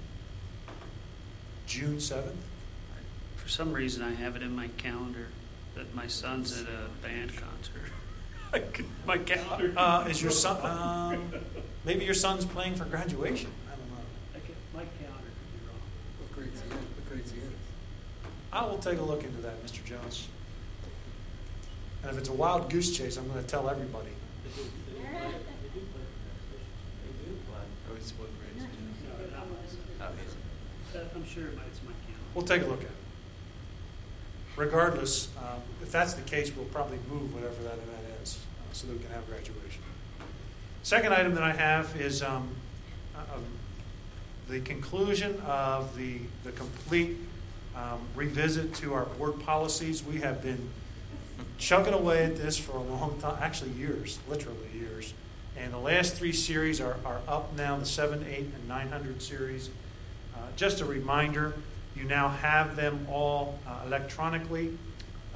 June seventh? For some reason, I have it in my calendar that my son's at a band concert. My calendar. Uh, is your son? Um, maybe your son's playing for graduation. I don't know. I can, my calendar could be wrong. What grade's he in? What grade's he in? I will take a look into that, Mister Jones. And if it's a wild goose chase, I'm going to tell everybody. They do, they do play, they do play for that. They do play. Oh, it's what grades? No, not my son. Oh, he's- I'm sure it might, it's my calendar. We'll take a look at it. Regardless, um, if that's the case, we'll probably move whatever that event is uh, so that we can have graduation. Second item that I have is um, uh, the conclusion of the, the complete um, revisit to our board policies. We have been chugging away at this for a long time, actually years, literally years. And the last three series are, are up now, the seven, eight, and nine hundred series. Uh, just a reminder, you now have them all uh, electronically.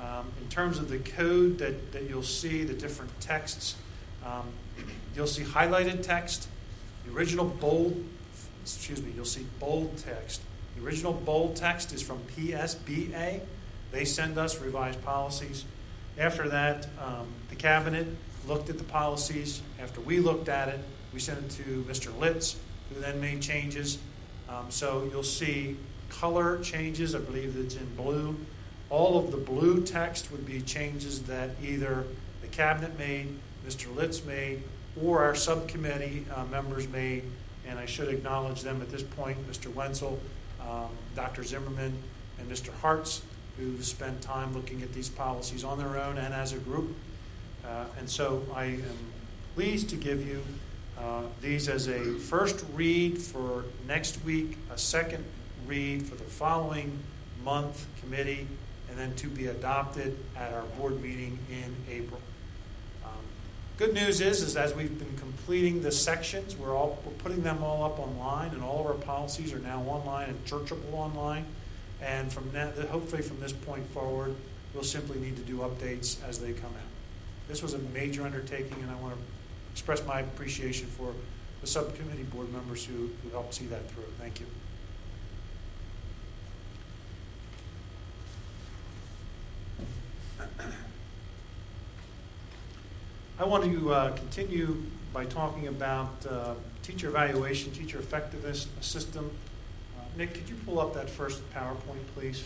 Um, in terms of the code that, that you'll see, the different texts, um, you'll see highlighted text, the original bold, excuse me, you'll see bold text. The original bold text is from P S B A. They send us revised policies. After that, um, the cabinet looked at the policies. After we looked at it, we sent it to Mister Litz, who then made changes. Um, so you'll see color changes. I believe it's in blue. All of the blue text would be changes that either the cabinet made, Mister Litz made, or our subcommittee uh, members made. And I should acknowledge them at this point, Mister Wenzel, um, Doctor Zimmerman, and Mister Hartz, who've spent time looking at these policies on their own and as a group. Uh, and so I am pleased to give you uh, these as a first read for next week, a second read for the following month committee, and then to be adopted at our board meeting in April. Um, good news is, is as we've been completing the sections, we're all we're putting them all up online, and all of our policies are now online and searchable online. And from that, hopefully from this point forward, we'll simply need to do updates as they come out. This was a major undertaking, and I want to express my appreciation for the subcommittee board members who, who helped see that through. Thank you. I want to uh, continue by talking about uh, teacher evaluation, teacher effectiveness system. Uh, Nick, could you pull up that first PowerPoint, please?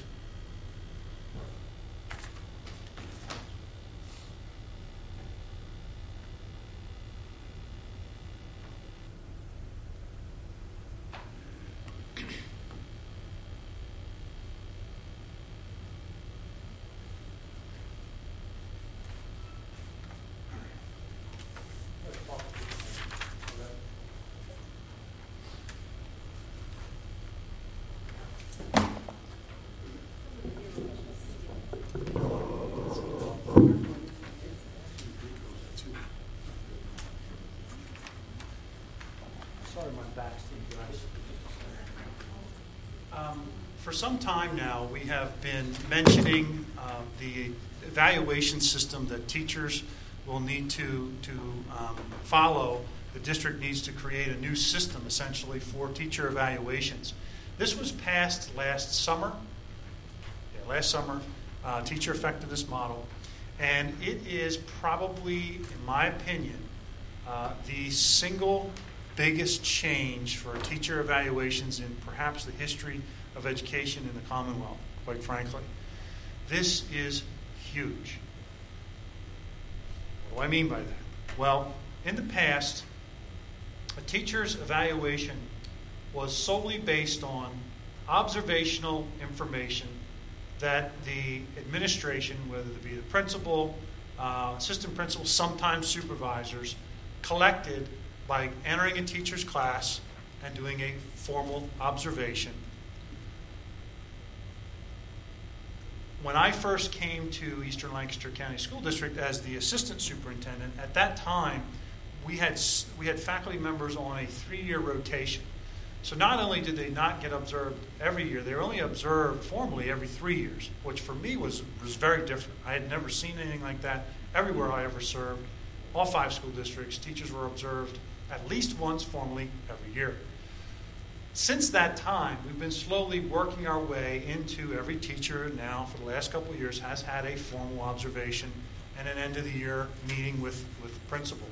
Um, for some time now, we have been mentioning uh, the evaluation system that teachers will need to, to um, follow. The district needs to create a new system, essentially, for teacher evaluations. This was passed last summer, yeah, last summer, uh, teacher effectiveness model, and it is probably, in my opinion, uh, the single biggest change for teacher evaluations in perhaps the history of education in the Commonwealth, quite frankly. This is huge. What do I mean by that? Well, in the past, a teacher's evaluation was solely based on observational information that the administration, whether it be the principal, uh, assistant principal, sometimes supervisors, collected by entering a teacher's class and doing a formal observation. When I first came to Eastern Lancaster County School District as the assistant superintendent, at that time we had we had faculty members on a three-year rotation. So not only did they not get observed every year, they were only observed formally every three years, which for me was was very different. I had never seen anything like that everywhere I ever served. All five school districts, teachers were observed at least once formally every year. Since that time, we've been slowly working our way into every teacher now for the last couple of years has had a formal observation and an end of the year meeting with, with the principal.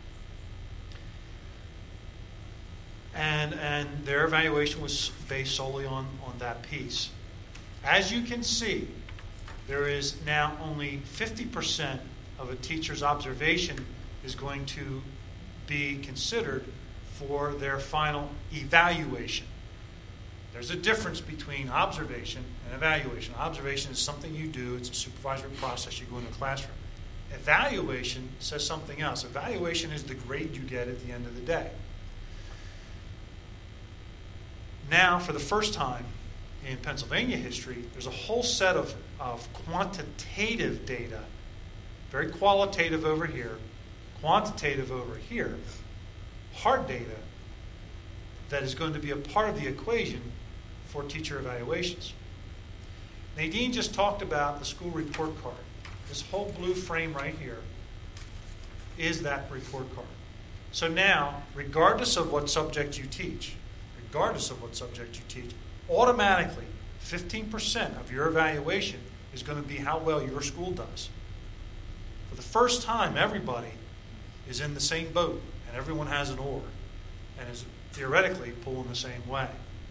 And, and their evaluation was based solely on, on that piece. As you can see, there is now only fifty percent of a teacher's observation is going to be considered for their final evaluation. There's a difference between observation and evaluation. Observation is something you do. It's a supervisory process. You go in the classroom. Evaluation says something else. Evaluation is the grade you get at the end of the day. Now, for the first time in Pennsylvania history, there's a whole set of, of quantitative data, very qualitative over here, quantitative over here, hard data that is going to be a part of the equation for teacher evaluations. Nadine just talked about the school report card. This whole blue frame right here is that report card. So now, regardless of what subject you teach, regardless of what subject you teach, automatically fifteen percent of your evaluation is going to be how well your school does. For the first time, everybody is in the same boat, and everyone has an oar, and is theoretically pulling the same way.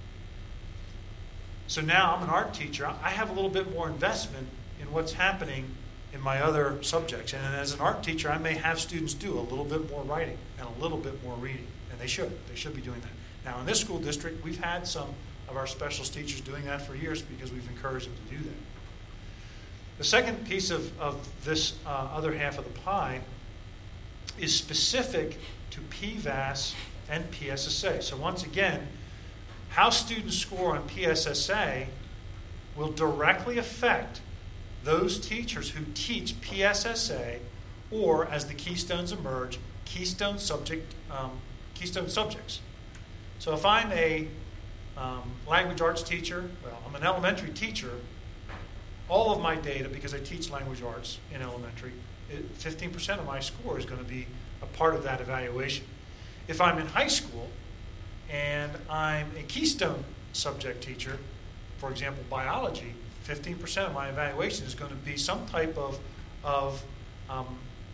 So now I'm an art teacher. I have a little bit more investment in what's happening in my other subjects. And as an art teacher, I may have students do a little bit more writing and a little bit more reading. And they should. They should be doing that. Now, in this school district, we've had some of our specialist teachers doing that for years because we've encouraged them to do that. The second piece of, of this uh, other half of the pie is specific to P V A S and P S S A. So once again, how students score on P S S A will directly affect those teachers who teach P S S A, or as the keystones emerge, keystone subject, um, keystone subjects. So if I'm a um, language arts teacher, well, I'm an elementary teacher, all of my data, because I teach language arts in elementary, it, fifteen percent of my score is going to be a part of that evaluation. If I'm in high school and I'm a keystone subject teacher, for example, biology, fifteen percent of my evaluation is going to be some type of, of um,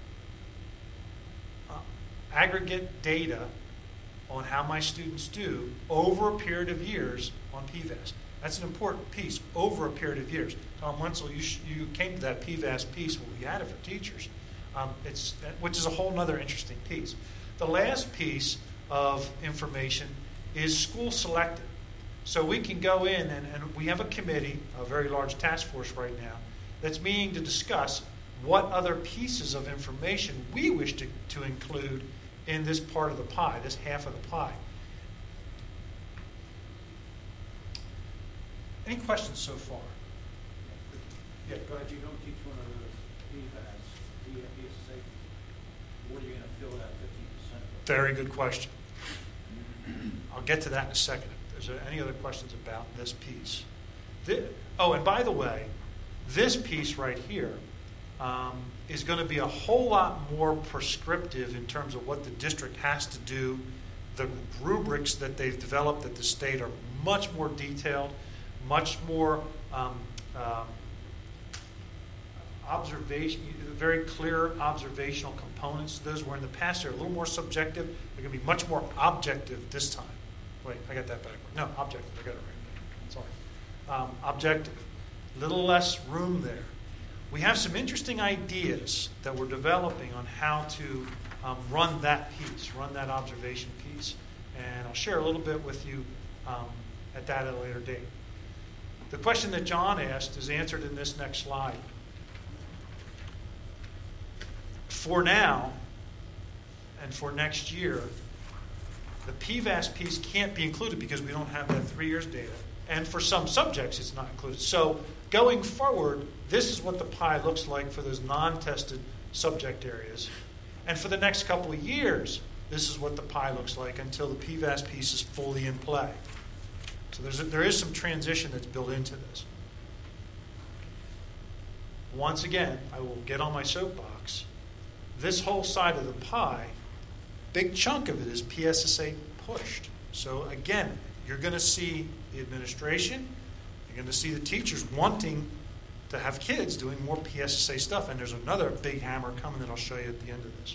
uh, aggregate data on how my students do over a period of years on P V A S. That's an important piece, over a period of years. Tom Wenzel, you, sh- you came to that P V A S piece where we had it for teachers, um, it's, which is a whole other interesting piece. The last piece of information is school selected. So we can go in, and, and we have a committee, a very large task force right now, that's meeting to discuss what other pieces of information we wish to, to include in this part of the pie, this half of the pie. Any questions so far? Yeah, go ahead. If you don't teach one of those P V A S, P S S A, where are you going to fill that fifteen percent? Very good question. I'll get to that in a second. Is there any other questions about this piece? This, oh, and by the way, this piece right here um, is going to be a whole lot more prescriptive in terms of what the district has to do. The rubrics that they've developed at the state are much more detailed, much more um, um, observation, very clear observational components to those, where in the past they're a little more subjective. They're going to be much more objective this time. Wait, I got that backward. No, objective. I got it right. Sorry. Um, objective. Little less room there. We have some interesting ideas that we're developing on how to um, run that piece, run that observation piece. And I'll share a little bit with you um, at that at a later date. The question that John asked is answered in this next slide. For now, and for next year, the P V A S piece can't be included because we don't have that three years data. And for some subjects, it's not included. So going forward, this is what the pie looks like for those non-tested subject areas. And for the next couple of years, this is what the pie looks like until the P V A S piece is fully in play. So there's a, there is some transition that's built into this. Once again, I will get on my soapbox. This whole side of the pie, big chunk of it is P S S A pushed. So again, you're going to see the administration, you're going to see the teachers wanting to have kids doing more P S S A stuff. And there's another big hammer coming that I'll show you at the end of this.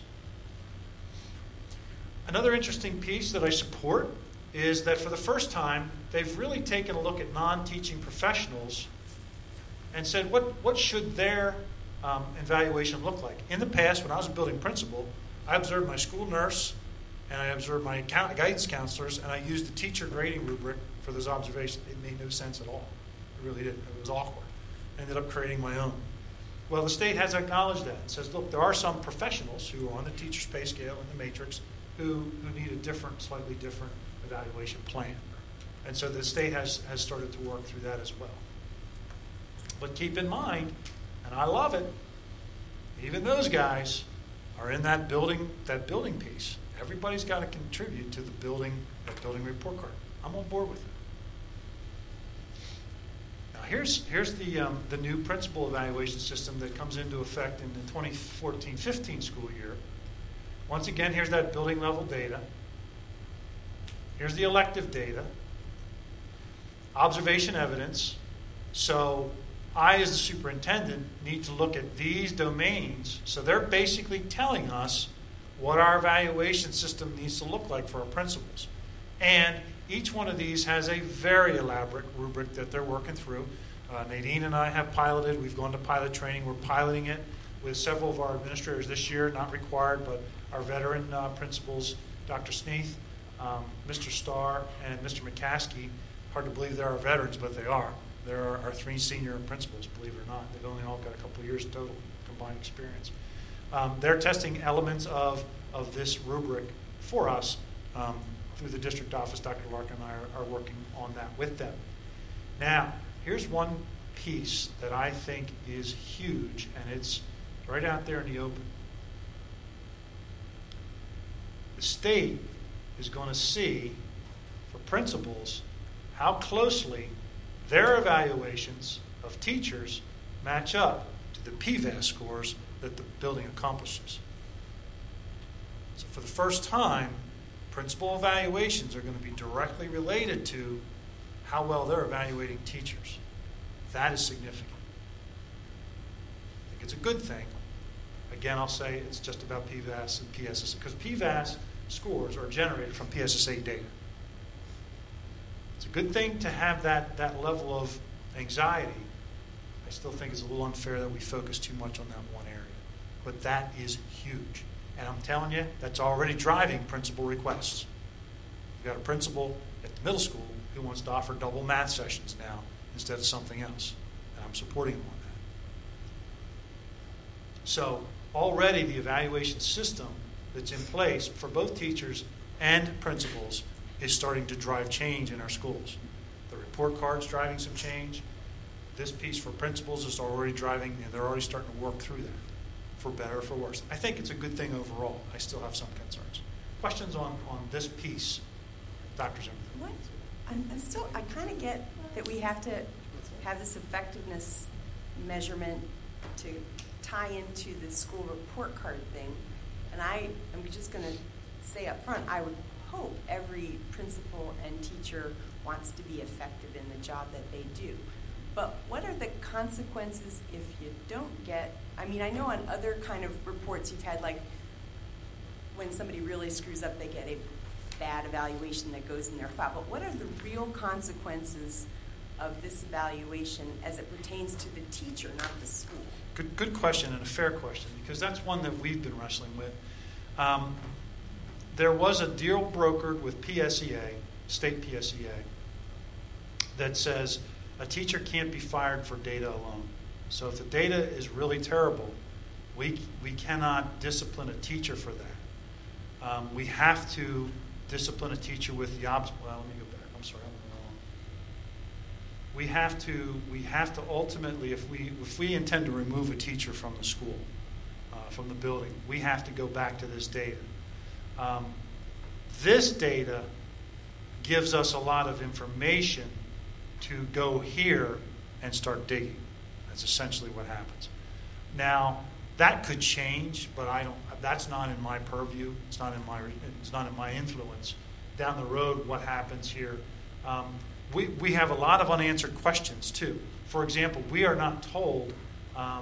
Another interesting piece that I support is that for the first time, they've really taken a look at non-teaching professionals and said, what, what should their um, evaluation look like? In the past, when I was a building principal, I observed my school nurse and I observed my guidance counselors, and I used the teacher grading rubric for those observations. It made no sense at all. It really didn't. It was awkward. I ended up creating my own. Well, the state has acknowledged that and says, look, there are some professionals who are on the teacher's pay scale in the matrix who, who need a different, slightly different evaluation plan. And so the state has, has started to work through that as well. But keep in mind, and I love it, even those guys are in that building, that building piece. Everybody's got to contribute to the building, that building report card. I'm on board with it. Now, here's here's the um, the new principal evaluation system that comes into effect in the twenty fourteen fifteen school year. Once again, here's that building level data. Here's the elective data. Observation evidence. So I, as the superintendent, need to look at these domains. So they're basically telling us what our evaluation system needs to look like for our principals. And each one of these has a very elaborate rubric that they're working through. Uh, Nadine and I have piloted. We've gone to pilot training. We're piloting it with several of our administrators this year, not required, but our veteran uh, principals, Doctor Sneath, um, Mister Starr, and Mister McCaskey. Hard to believe they're our veterans, but they are. They're our, our three senior principals, believe it or not. They've only all got a couple of years total combined experience. Um, they're testing elements of, of this rubric for us um, through the district office. Doctor Larkin and I are, are working on that with them. Now, here's one piece that I think is huge, and it's right out there in the open. The state is going to see, for principals, how closely their evaluations of teachers match up to the P V A S scores that the building accomplishes. So for the first time, principal evaluations are going to be directly related to how well they're evaluating teachers. That is significant. I think it's a good thing. Again, I'll say it's just about P V A S and P S S A, because P V A S scores are generated from P S S A data. It's a good thing to have that, that level of anxiety. I still think it's a little unfair that we focus too much on that one area. But that is huge. And I'm telling you, that's already driving principal requests. We've got a principal at the middle school who wants to offer double math sessions now instead of something else. And I'm supporting him on that. So already the evaluation system that's in place for both teachers and principals is starting to drive change in our schools. The report card's driving some change. This piece for principals is already driving, and they're already starting to work through that, for better or for worse. I think it's a good thing overall. I still have some concerns. Questions on, on this piece? Doctor Zimmerman. What? I'm, I'm still, I kind of get that we have to have this effectiveness measurement to tie into the school report card thing. And I am just going to say up front, I would hope every principal and teacher wants to be effective in the job that they do. But what are the consequences if you don't get, I mean, I know on other kind of reports you've had, like, when somebody really screws up, they get a bad evaluation that goes in their file. But what are the real consequences of this evaluation as it pertains to the teacher, not the school? Good, good question, and a fair question, because that's one that we've been wrestling with. Um, there was a deal brokered with P S E A, state P S E A, that says a teacher can't be fired for data alone. So if the data is really terrible, we we cannot discipline a teacher for that. Um, we have to discipline a teacher with the opposite. Well, let me go back. I'm sorry, I'm wrong. We have to we have to ultimately, if we if we intend to remove a teacher from the school, uh, from the building, we have to go back to this data. Um, this data gives us a lot of information to go here and start digging. That's essentially what happens. Now, that could change, but I don't. That's not in my purview. It's not in my. It's not in my influence. Down the road, what happens here? Um, we we have a lot of unanswered questions too. For example, we are not told um,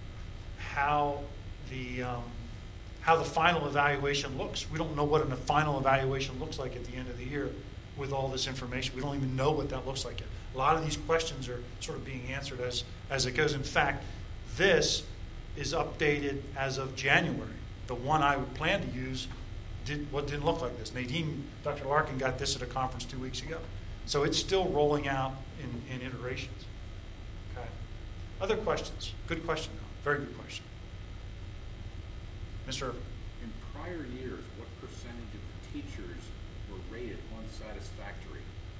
how the um, how the final evaluation looks. We don't know what a final evaluation looks like at the end of the year with all this information. We don't even know what that looks like yet. A lot of these questions are sort of being answered as, as it goes. In fact, this is updated as of January. The one I would plan to use did what didn't look like this. Nadine, Doctor Larkin got this at a conference two weeks ago. So it's still rolling out in, in iterations. Okay. Other questions? Good question, though. Very good question. Mister In prior years, what percentage of teachers were rated unsatisfactory?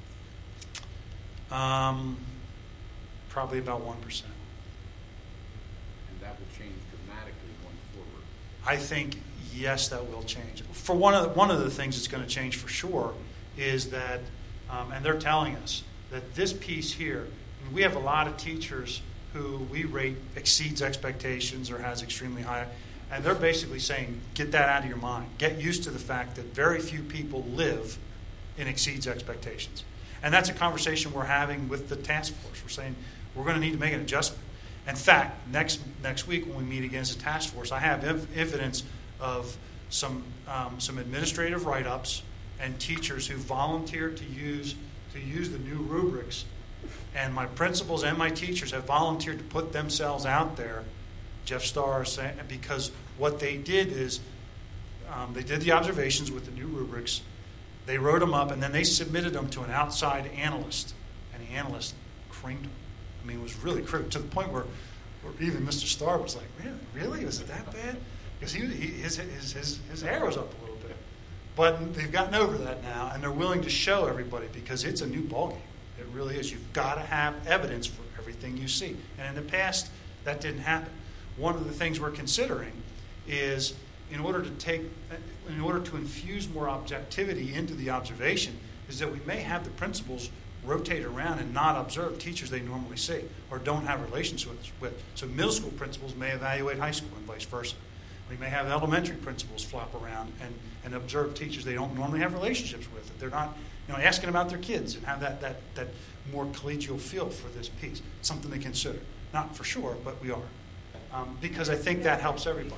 Um, probably about one percent. And that will change dramatically going forward. I think, yes, that will change. For one of the, one of the things that's going to change for sure is that, um, and they're telling us, that this piece here We have a lot of teachers who we rate exceeds expectations or has extremely high, and they're basically saying, get that out of your mind. Get used to the fact that very few people live in exceeds expectations. And that's a conversation we're having with the task force. We're saying we're going to need to make an adjustment. In fact, next next week when we meet again as a task force, I have ev- evidence of some um, some administrative write-ups and teachers who volunteered to use to use the new rubrics. And my principals and my teachers have volunteered to put themselves out there, Jeff Starr, saying, because what they did is um, they did the observations with the new rubrics, they wrote them up, and then they submitted them to an outside analyst, and the analyst creamed them. I mean, it was really critical, to the point where, where even Mister Starr was like, really? Really? Was it that bad? Because he, he, his, his, his, his hair was up a little bit. But they've gotten over that now, and they're willing to show everybody because it's a new ballgame. It really is. You've got to have evidence for everything you see. And in the past, that didn't happen. One of the things we're considering is in order to take, in order to infuse more objectivity into the observation, is that we may have the principals rotate around and not observe teachers they normally see or don't have relationships with. So middle school principals may evaluate high school and vice versa. We may have elementary principals flop around and, and observe teachers they don't normally have relationships with. They're not, you know, asking about their kids and have that, that, that more collegial feel for this piece. It's something to consider. Not for sure, but we are. Um, because I think that helps everybody.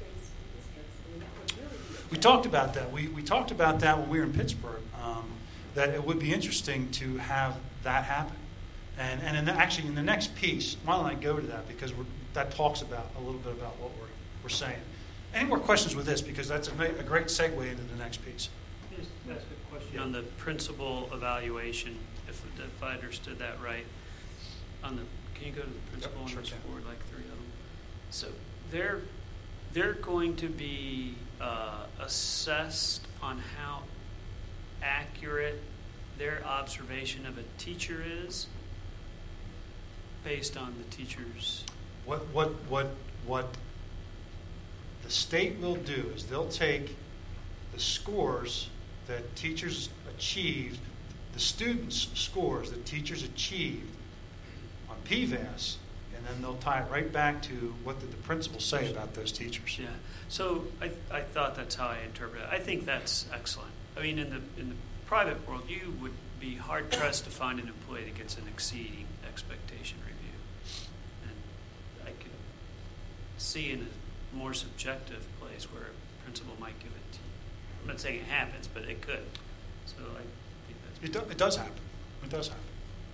We talked about that. We, we talked about that when we were in Pittsburgh, um, that it would be interesting to have that happen. And, and in the, actually in the next piece, why don't I go to that, because we're, that talks about a little bit about what we're, we're saying. Any more questions with this? Because that's a, a great segue into the next piece. Just ask a question on the principal evaluation, if, if I understood that right. On the, can you go to the principal Yep, sure and just can. forward like three of them? So they're they're going to be uh, assessed on how accurate their observation of a teacher is based on the teacher's. What what what what the state will do is they'll take the scores that teachers achieved, the students' scores that teachers achieved on P V A S, and then they'll tie it right back to what did the principals say about those teachers. Yeah. So I I thought that's how I interpret it. I think that's excellent. I mean, in the in the private world, you would be hard pressed to find an employee that gets an exceeding expectation review, and I could see in a more subjective place where a principal might give it to you. I'm not saying it happens, but it could. So I think that's It, do, it does happen. It does happen.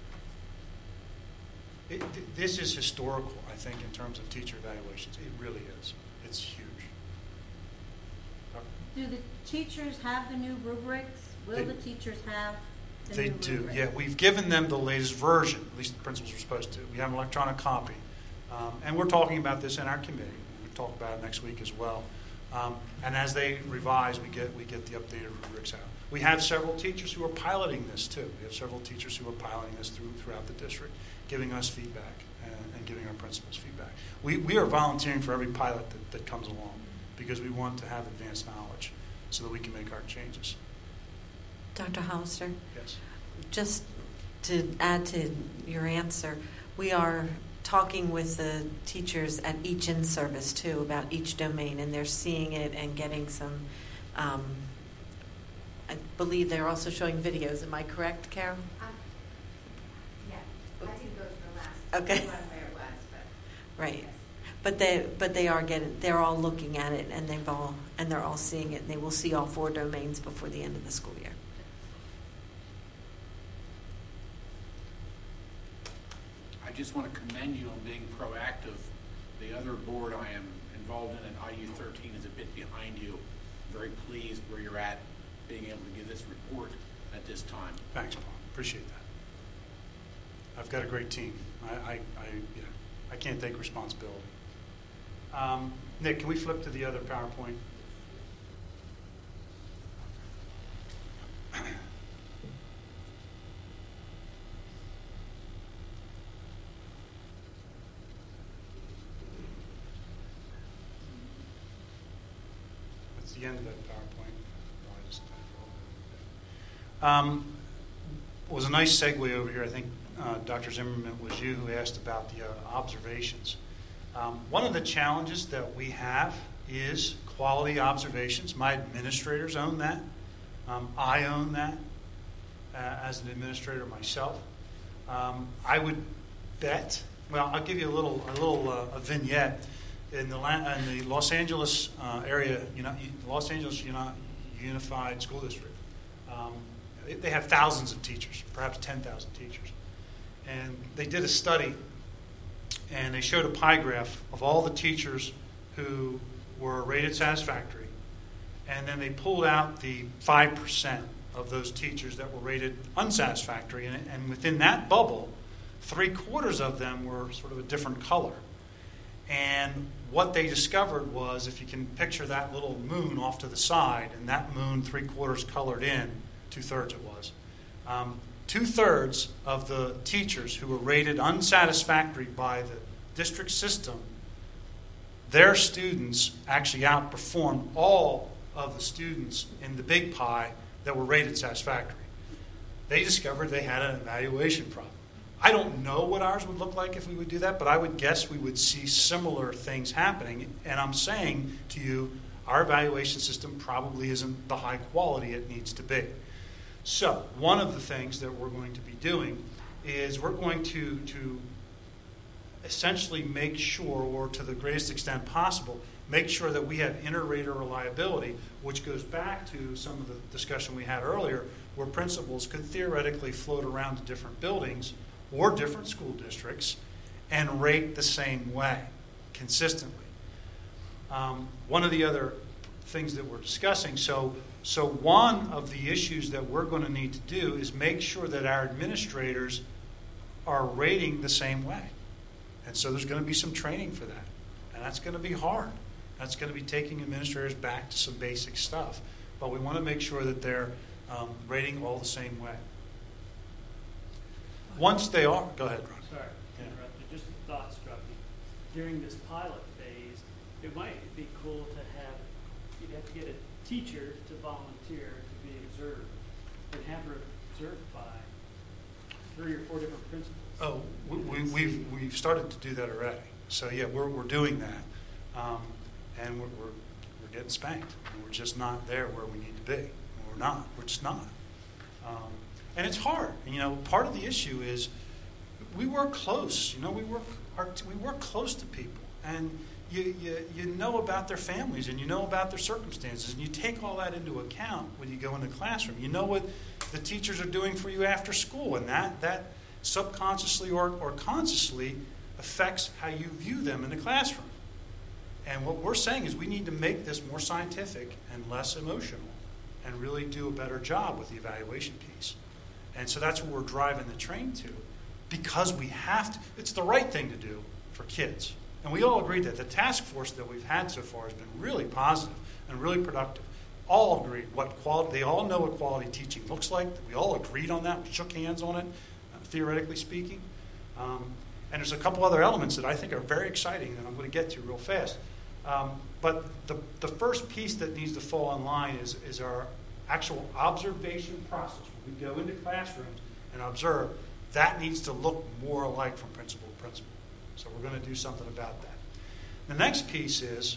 It, th- this is historical, I think, in terms of teacher evaluations. It really is. It's huge. Do the teachers have the new rubrics? Will They- the teachers have the They new do, rubrics? yeah. We've given them the latest version, at least the principals were supposed to. We have an electronic copy. Um, and we're talking about this in our committee. We'll talk about it next week as well. Um, and as they revise, we get we get the updated rubrics out. We have several teachers who are piloting this too. We have several teachers who are piloting this through, throughout the district, giving us feedback and, and giving our principals feedback. We, we are volunteering for every pilot that, that comes along because we want to have advanced knowledge so that we can make our changes. Doctor Hollister? Yes. Just to add to your answer, we are talking with the teachers at each in-service, too, about each domain, and they're seeing it and getting some, um, I believe they're also showing videos. Am I correct, Carol? Um, yeah, I didn't go to the last Okay. one where it was, but. Right. Yes. But they, but they are getting, they're all looking at it, and they've all, and they're all seeing it, and they will see all four domains before the end of the school year. I just want to commend you on being proactive. The other board I am involved in at I U thirteen is a bit behind you. Very pleased where you're at, being able to give this report at this time. Thanks, Paul. Appreciate that. I've got a great team. I, I, I, yeah, I can't take responsibility. Um, Nick, can we flip to the other PowerPoint? That's the end of that PowerPoint. Oh, I just- Um, was a nice segue over here. I think uh, Doctor Zimmerman, it was you who asked about the uh, observations. Um, one of the challenges that we have is quality observations. My administrators own that. Um, I own that uh, as an administrator myself. Um, I would bet, well, I'll give you a little, a little uh, a vignette. In the, in the Los Angeles uh, area, you know, Los Angeles Unified School District, um, they, they have thousands of teachers, perhaps ten thousand teachers. And they did a study, and they showed a pie graph of all the teachers who were rated satisfactory, and then they pulled out the five percent of those teachers that were rated unsatisfactory, and, and within that bubble, three quarters of them were sort of a different color. And what they discovered was, if you can picture that little moon off to the side, and that moon three quarters colored in, two-thirds it was, um, two-thirds of the teachers who were rated unsatisfactory by the district system, their students actually outperformed all of the students in the big pie that were rated satisfactory. They discovered they had an evaluation problem. I don't know what ours would look like if we would do that, but I would guess we would see similar things happening. And I'm saying to you, our evaluation system probably isn't the high quality it needs to be. So one of the things that we're going to be doing is we're going to, to essentially make sure, or to the greatest extent possible, make sure that we have inter-rater reliability, which goes back to some of the discussion we had earlier, where principals could theoretically float around to different buildings or different school districts and rate the same way consistently. Um, one of the other things that we're discussing, so, so one of the issues that we're going to need to do is make sure that our administrators are rating the same way. And so there's going to be some training for that. And that's going to be hard. That's going to be taking administrators back to some basic stuff. But we want to make sure that they're um, rating all the same way. Once they are, go ahead, Ron. Sorry to interrupt you. Just a thought struck me. During this pilot phase, it might be cool to have, you'd have to get a teacher to volunteer to be observed and have her observed by three or four different principals. Oh, we, we, we've, we've started to do that already. So, yeah, we're, we're doing that. Um, and we're, we're, we're getting spanked. And we're just not there where we need to be. We're not. We're just not. Um, And it's hard. You know, part of the issue is we work close. You know, we work our, we work close to people, and you, you you know about their families, and you know about their circumstances, and you take all that into account when you go in the classroom. You know what the teachers are doing for you after school, and that that subconsciously or, or consciously affects how you view them in the classroom. And what we're saying is we need to make this more scientific and less emotional, and really do a better job with the evaluation piece. And so that's what we're driving the train to, because we have to. It's the right thing to do for kids. And we all agree that the task force that we've had so far has been really positive and really productive. All agreed what quality, they all know what quality teaching looks like. We all agreed on that. We shook hands on it, uh, theoretically speaking. Um, and there's a couple other elements that I think are very exciting that I'm going to get to real fast. Um, but the, the first piece that needs to fall in line is, is our actual observation process. When we go into classrooms and observe, that needs to look more alike from principal to principal. So we're going to do something about that. The next piece is,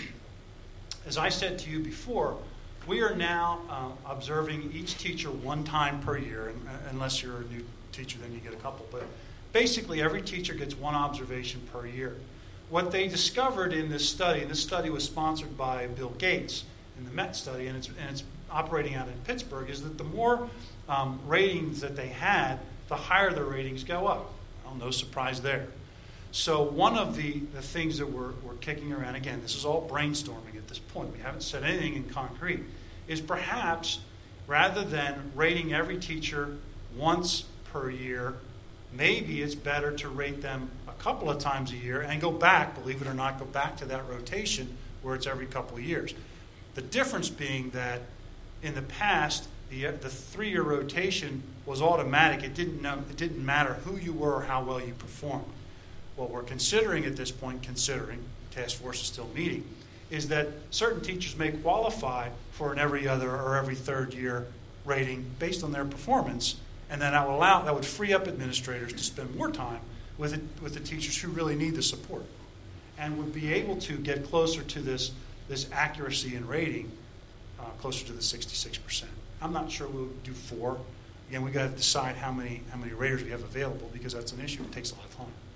as I said to you before, we are now uh, observing each teacher one time per year, and, uh, unless you're a new teacher, then you get a couple. But basically, every teacher gets one observation per year. What they discovered in this study, and this study was sponsored by Bill Gates in the Met study, and it's, and it's operating out in Pittsburgh, is that the more um, ratings that they had, the higher the ratings go up. Well, no surprise there. So one of the, the things that we're, we're kicking around, again, this is all brainstorming at this point, we haven't said anything in concrete, is perhaps rather than rating every teacher once per year, maybe it's better to rate them a couple of times a year and go back, believe it or not, go back to that rotation where it's every couple of years. The difference being that in the past, the the three-year rotation was automatic. It didn't know, it didn't matter who you were or how well you performed. What we're considering at this point, considering the task force is still meeting, is that certain teachers may qualify for an every other or every third year rating based on their performance, And then that would allow, that would free up administrators to spend more time with it, with the teachers who really need the support, and would be able to get closer to this, this accuracy in rating, uh, closer to the sixty-six percent. I'm not sure we'll do four. Again, we've got to decide how many, how many raters we have available, because that's an issue. It takes a lot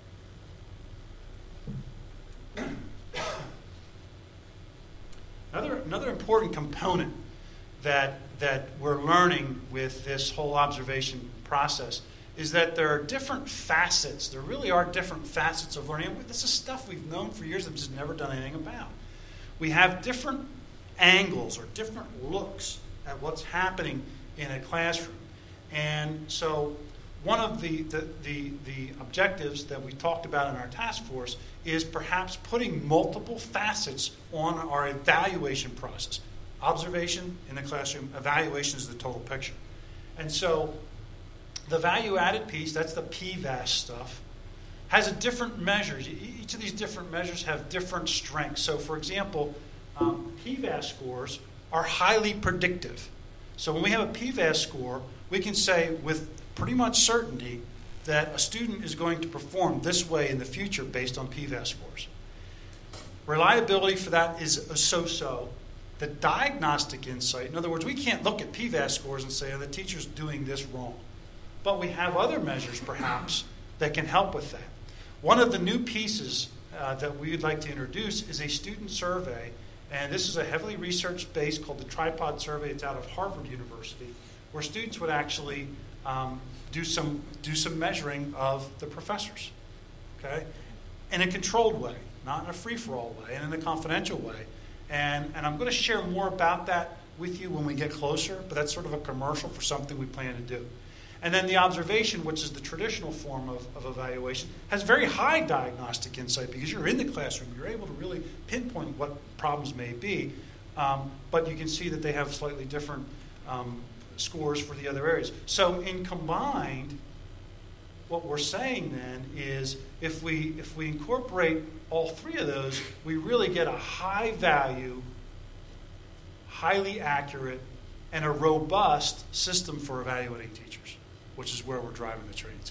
of time. Another, another important component that, that we're learning with this whole observation process is that there are different facets. There really are different facets of learning. This is stuff we've known for years and just never done anything about. We have different angles or different looks at what's happening in a classroom. And so one of the, the, the, the objectives that we talked about in our task force is perhaps putting multiple facets on our evaluation process. Observation in the classroom, evaluation is the total picture. And so the value-added piece, that's the P V A S stuff, has a different measures. Each of these different measures have different strengths. So for example, um, P V A S scores are highly predictive. So when we have a P V A S score, we can say with pretty much certainty that a student is going to perform this way in the future based on P V A S scores. Reliability for that is a so-so. The diagnostic insight, in other words, we can't look at P V A S scores and say, oh, the teacher's doing this wrong. But we have other measures, perhaps, that can help with that. One of the new pieces uh, that we would like to introduce is a student survey. And this is a heavily research-based called the Tripod Survey. It's out of Harvard University, where students would actually um, do some do some measuring of the professors, okay, in a controlled way, not in a free-for-all way, and in a confidential way. And, and I'm going to share more about that with you when we get closer, but that's sort of a commercial for something we plan to do. And then the observation, which is the traditional form of, of evaluation, has very high diagnostic insight because you're in the classroom. You're able to really pinpoint what problems may be, um, but you can see that they have slightly different um, scores for the other areas. So in combined, what we're saying then is if we, if we incorporate all three of those, we really get a high value, highly accurate, and a robust system for evaluating teachers, which is where we're driving the training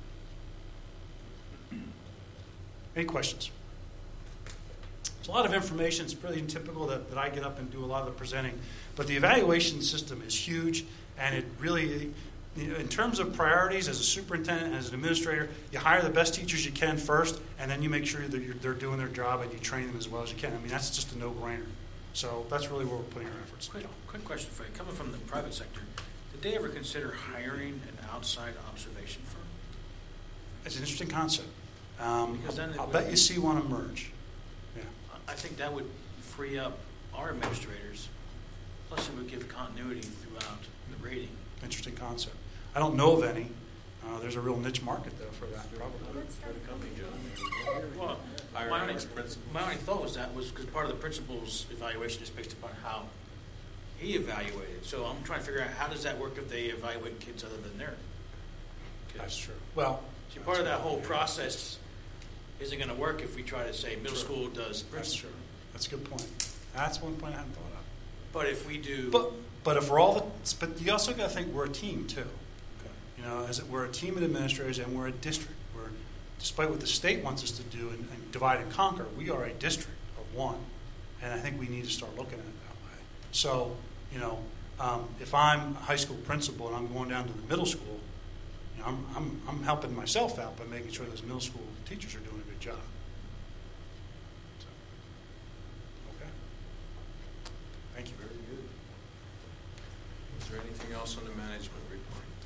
to. Any questions? It's a lot of information. It's pretty typical that, that I get up and do a lot of the presenting. But the evaluation system is huge, and it really, you know, in terms of priorities, as a superintendent, as an administrator, you hire the best teachers you can first, and then you make sure that you're, they're doing their job and you train them as well as you can. I mean, that's just a no-brainer. So that's really where we're putting our efforts. Quick, quick question for you. Coming from the private sector, did they ever consider hiring an outside observation firm? It's an interesting concept. Um, Because then it I'll would bet be- you see one emerge. Yeah. I think that would free up our administrators, plus it would give continuity throughout the rating. Interesting concept. I don't know of any. Uh, there's a real niche market, though, for that, probably. Well, Hire my an only, ex-principal. my only thought was that was because part of the principal's evaluation is based upon how he evaluated. So I'm trying to figure out how does that work if they evaluate kids other than their kids. That's true. Well, See, part of that whole process isn't going to work if we try to say middle school does principal. that's true. That's a good point. That's one point I hadn't thought of. But if we do, But but if we're all the, but you also got to think we're a team too. You know, as it, we're a team of administrators and we're a district. We're, despite what the state wants us to do and, and divide and conquer, we are a district of one, and I think we need to start looking at it that way. So, you know, um, if I'm a high school principal and I'm going down to the middle school, you know, I'm I'm I'm helping myself out by making sure those middle school teachers are doing a good job. So, okay. Thank you. Very good. Is there anything else on the management report?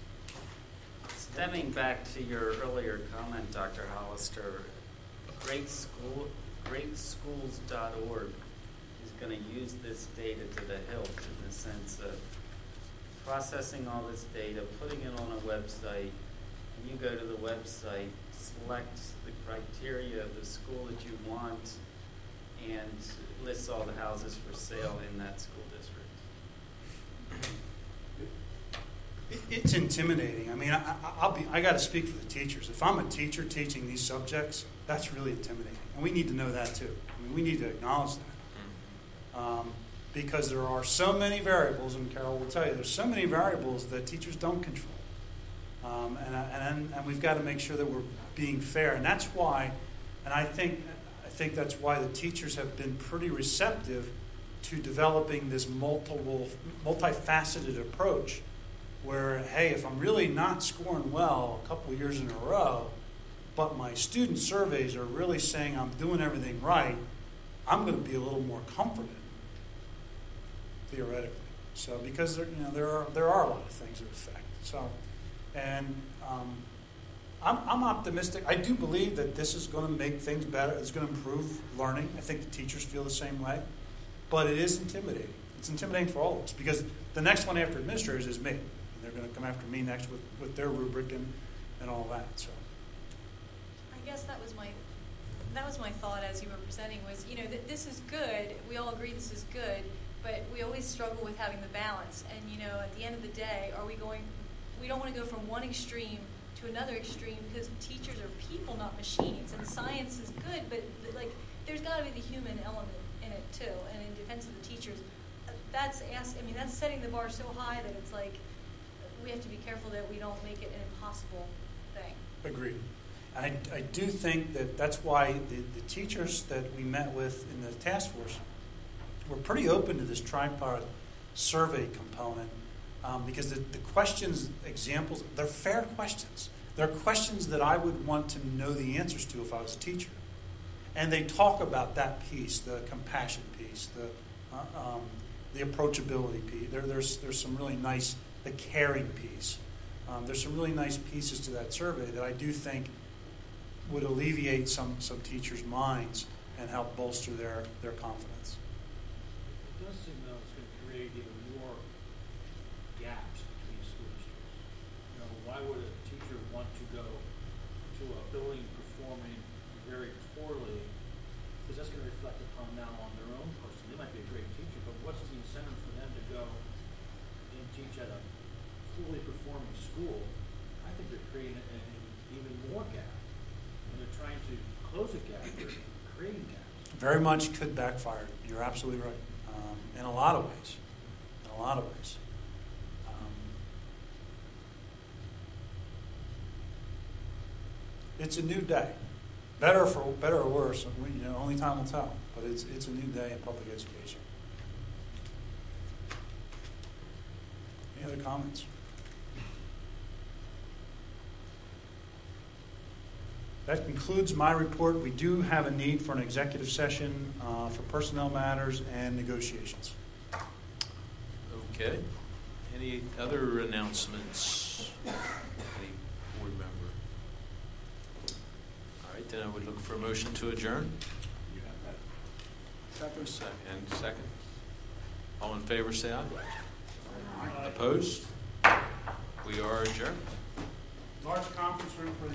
Stemming back to your earlier comment, Doctor Hollister, great school, great schools dot org is going to use this data to the hilt in the sense of processing all this data, putting it on a website, and you go to the website, select the criteria of the school that you want, and lists all the houses for sale in that school district. It- It's intimidating. I mean, I, I- I'll be, I got to speak for the teachers. If I'm a teacher teaching these subjects, that's really intimidating. And we need to know that too. I mean, we need to acknowledge that. Um, because there are so many variables, and Carol will tell you, there's so many variables that teachers don't control. Um, and, and, and we've got to make sure that we're being fair. And that's why, and I think, I think that's why the teachers have been pretty receptive to developing this multiple, multifaceted approach where, hey, if I'm really not scoring well a couple years in a row, but my student surveys are really saying I'm doing everything right, I'm going to be a little more comforted, theoretically. So because there, you know, there are there are a lot of things that affect. So, and um, I'm, I'm optimistic. I do believe that this is going to make things better. It's going to improve learning. I think the teachers feel the same way. But it is intimidating. It's intimidating for all of us because the next one after administrators is me. And they're going to come after me next with, with their rubric and, and all that. So. I guess that was my that was my thought as you were presenting was, you know, th- this is good. We all agree this is good, but we always struggle with having the balance. And, you know, at the end of the day, are we going, we don't want to go from one extreme to another extreme because teachers are people, not machines. And science is good, but, but like, there's got to be the human element in it too. And in defense of the teachers, that's ask, I mean, that's setting the bar so high that it's like, we have to be careful that we don't make it an impossible thing. Agreed. I, I do think that that's why the, the teachers that we met with in the task force were pretty open to this tripart survey component um, because the, the questions, examples, they're fair questions. They're questions that I would want to know the answers to if I was a teacher. And they talk about that piece, the compassion piece, the uh, um, the approachability piece. There, there's there's some really nice, the caring piece. Um, there's some really nice pieces to that survey that I do think would alleviate some, some teachers' minds and help bolster their, their confidence. It does seem though it's going to create even more gaps between school districts. You know, why would a teacher want to go to a building performing very poorly? Because that's going to reflect upon now on their own person. They might be a great teacher, but what's the incentive for them to go and teach at a poorly performing school? I think they're creating an, an even more gap. When they're trying to close a gap, they're creating gaps. Very much could backfire. You're absolutely right. Um, in a lot of ways. In a lot of ways. Um, it's a new day. Better for better or worse, you know, only time will tell. But it's it's a new day in public education. Any other comments? That concludes my report. We do have a need for an executive session uh, for personnel matters and negotiations. Okay. Any other announcements? Any board member? All right, then I would look for a motion to adjourn. You have that. Second. Second. Second. All in favor, say aye. Aye. Opposed? We are adjourned. Large conference room for the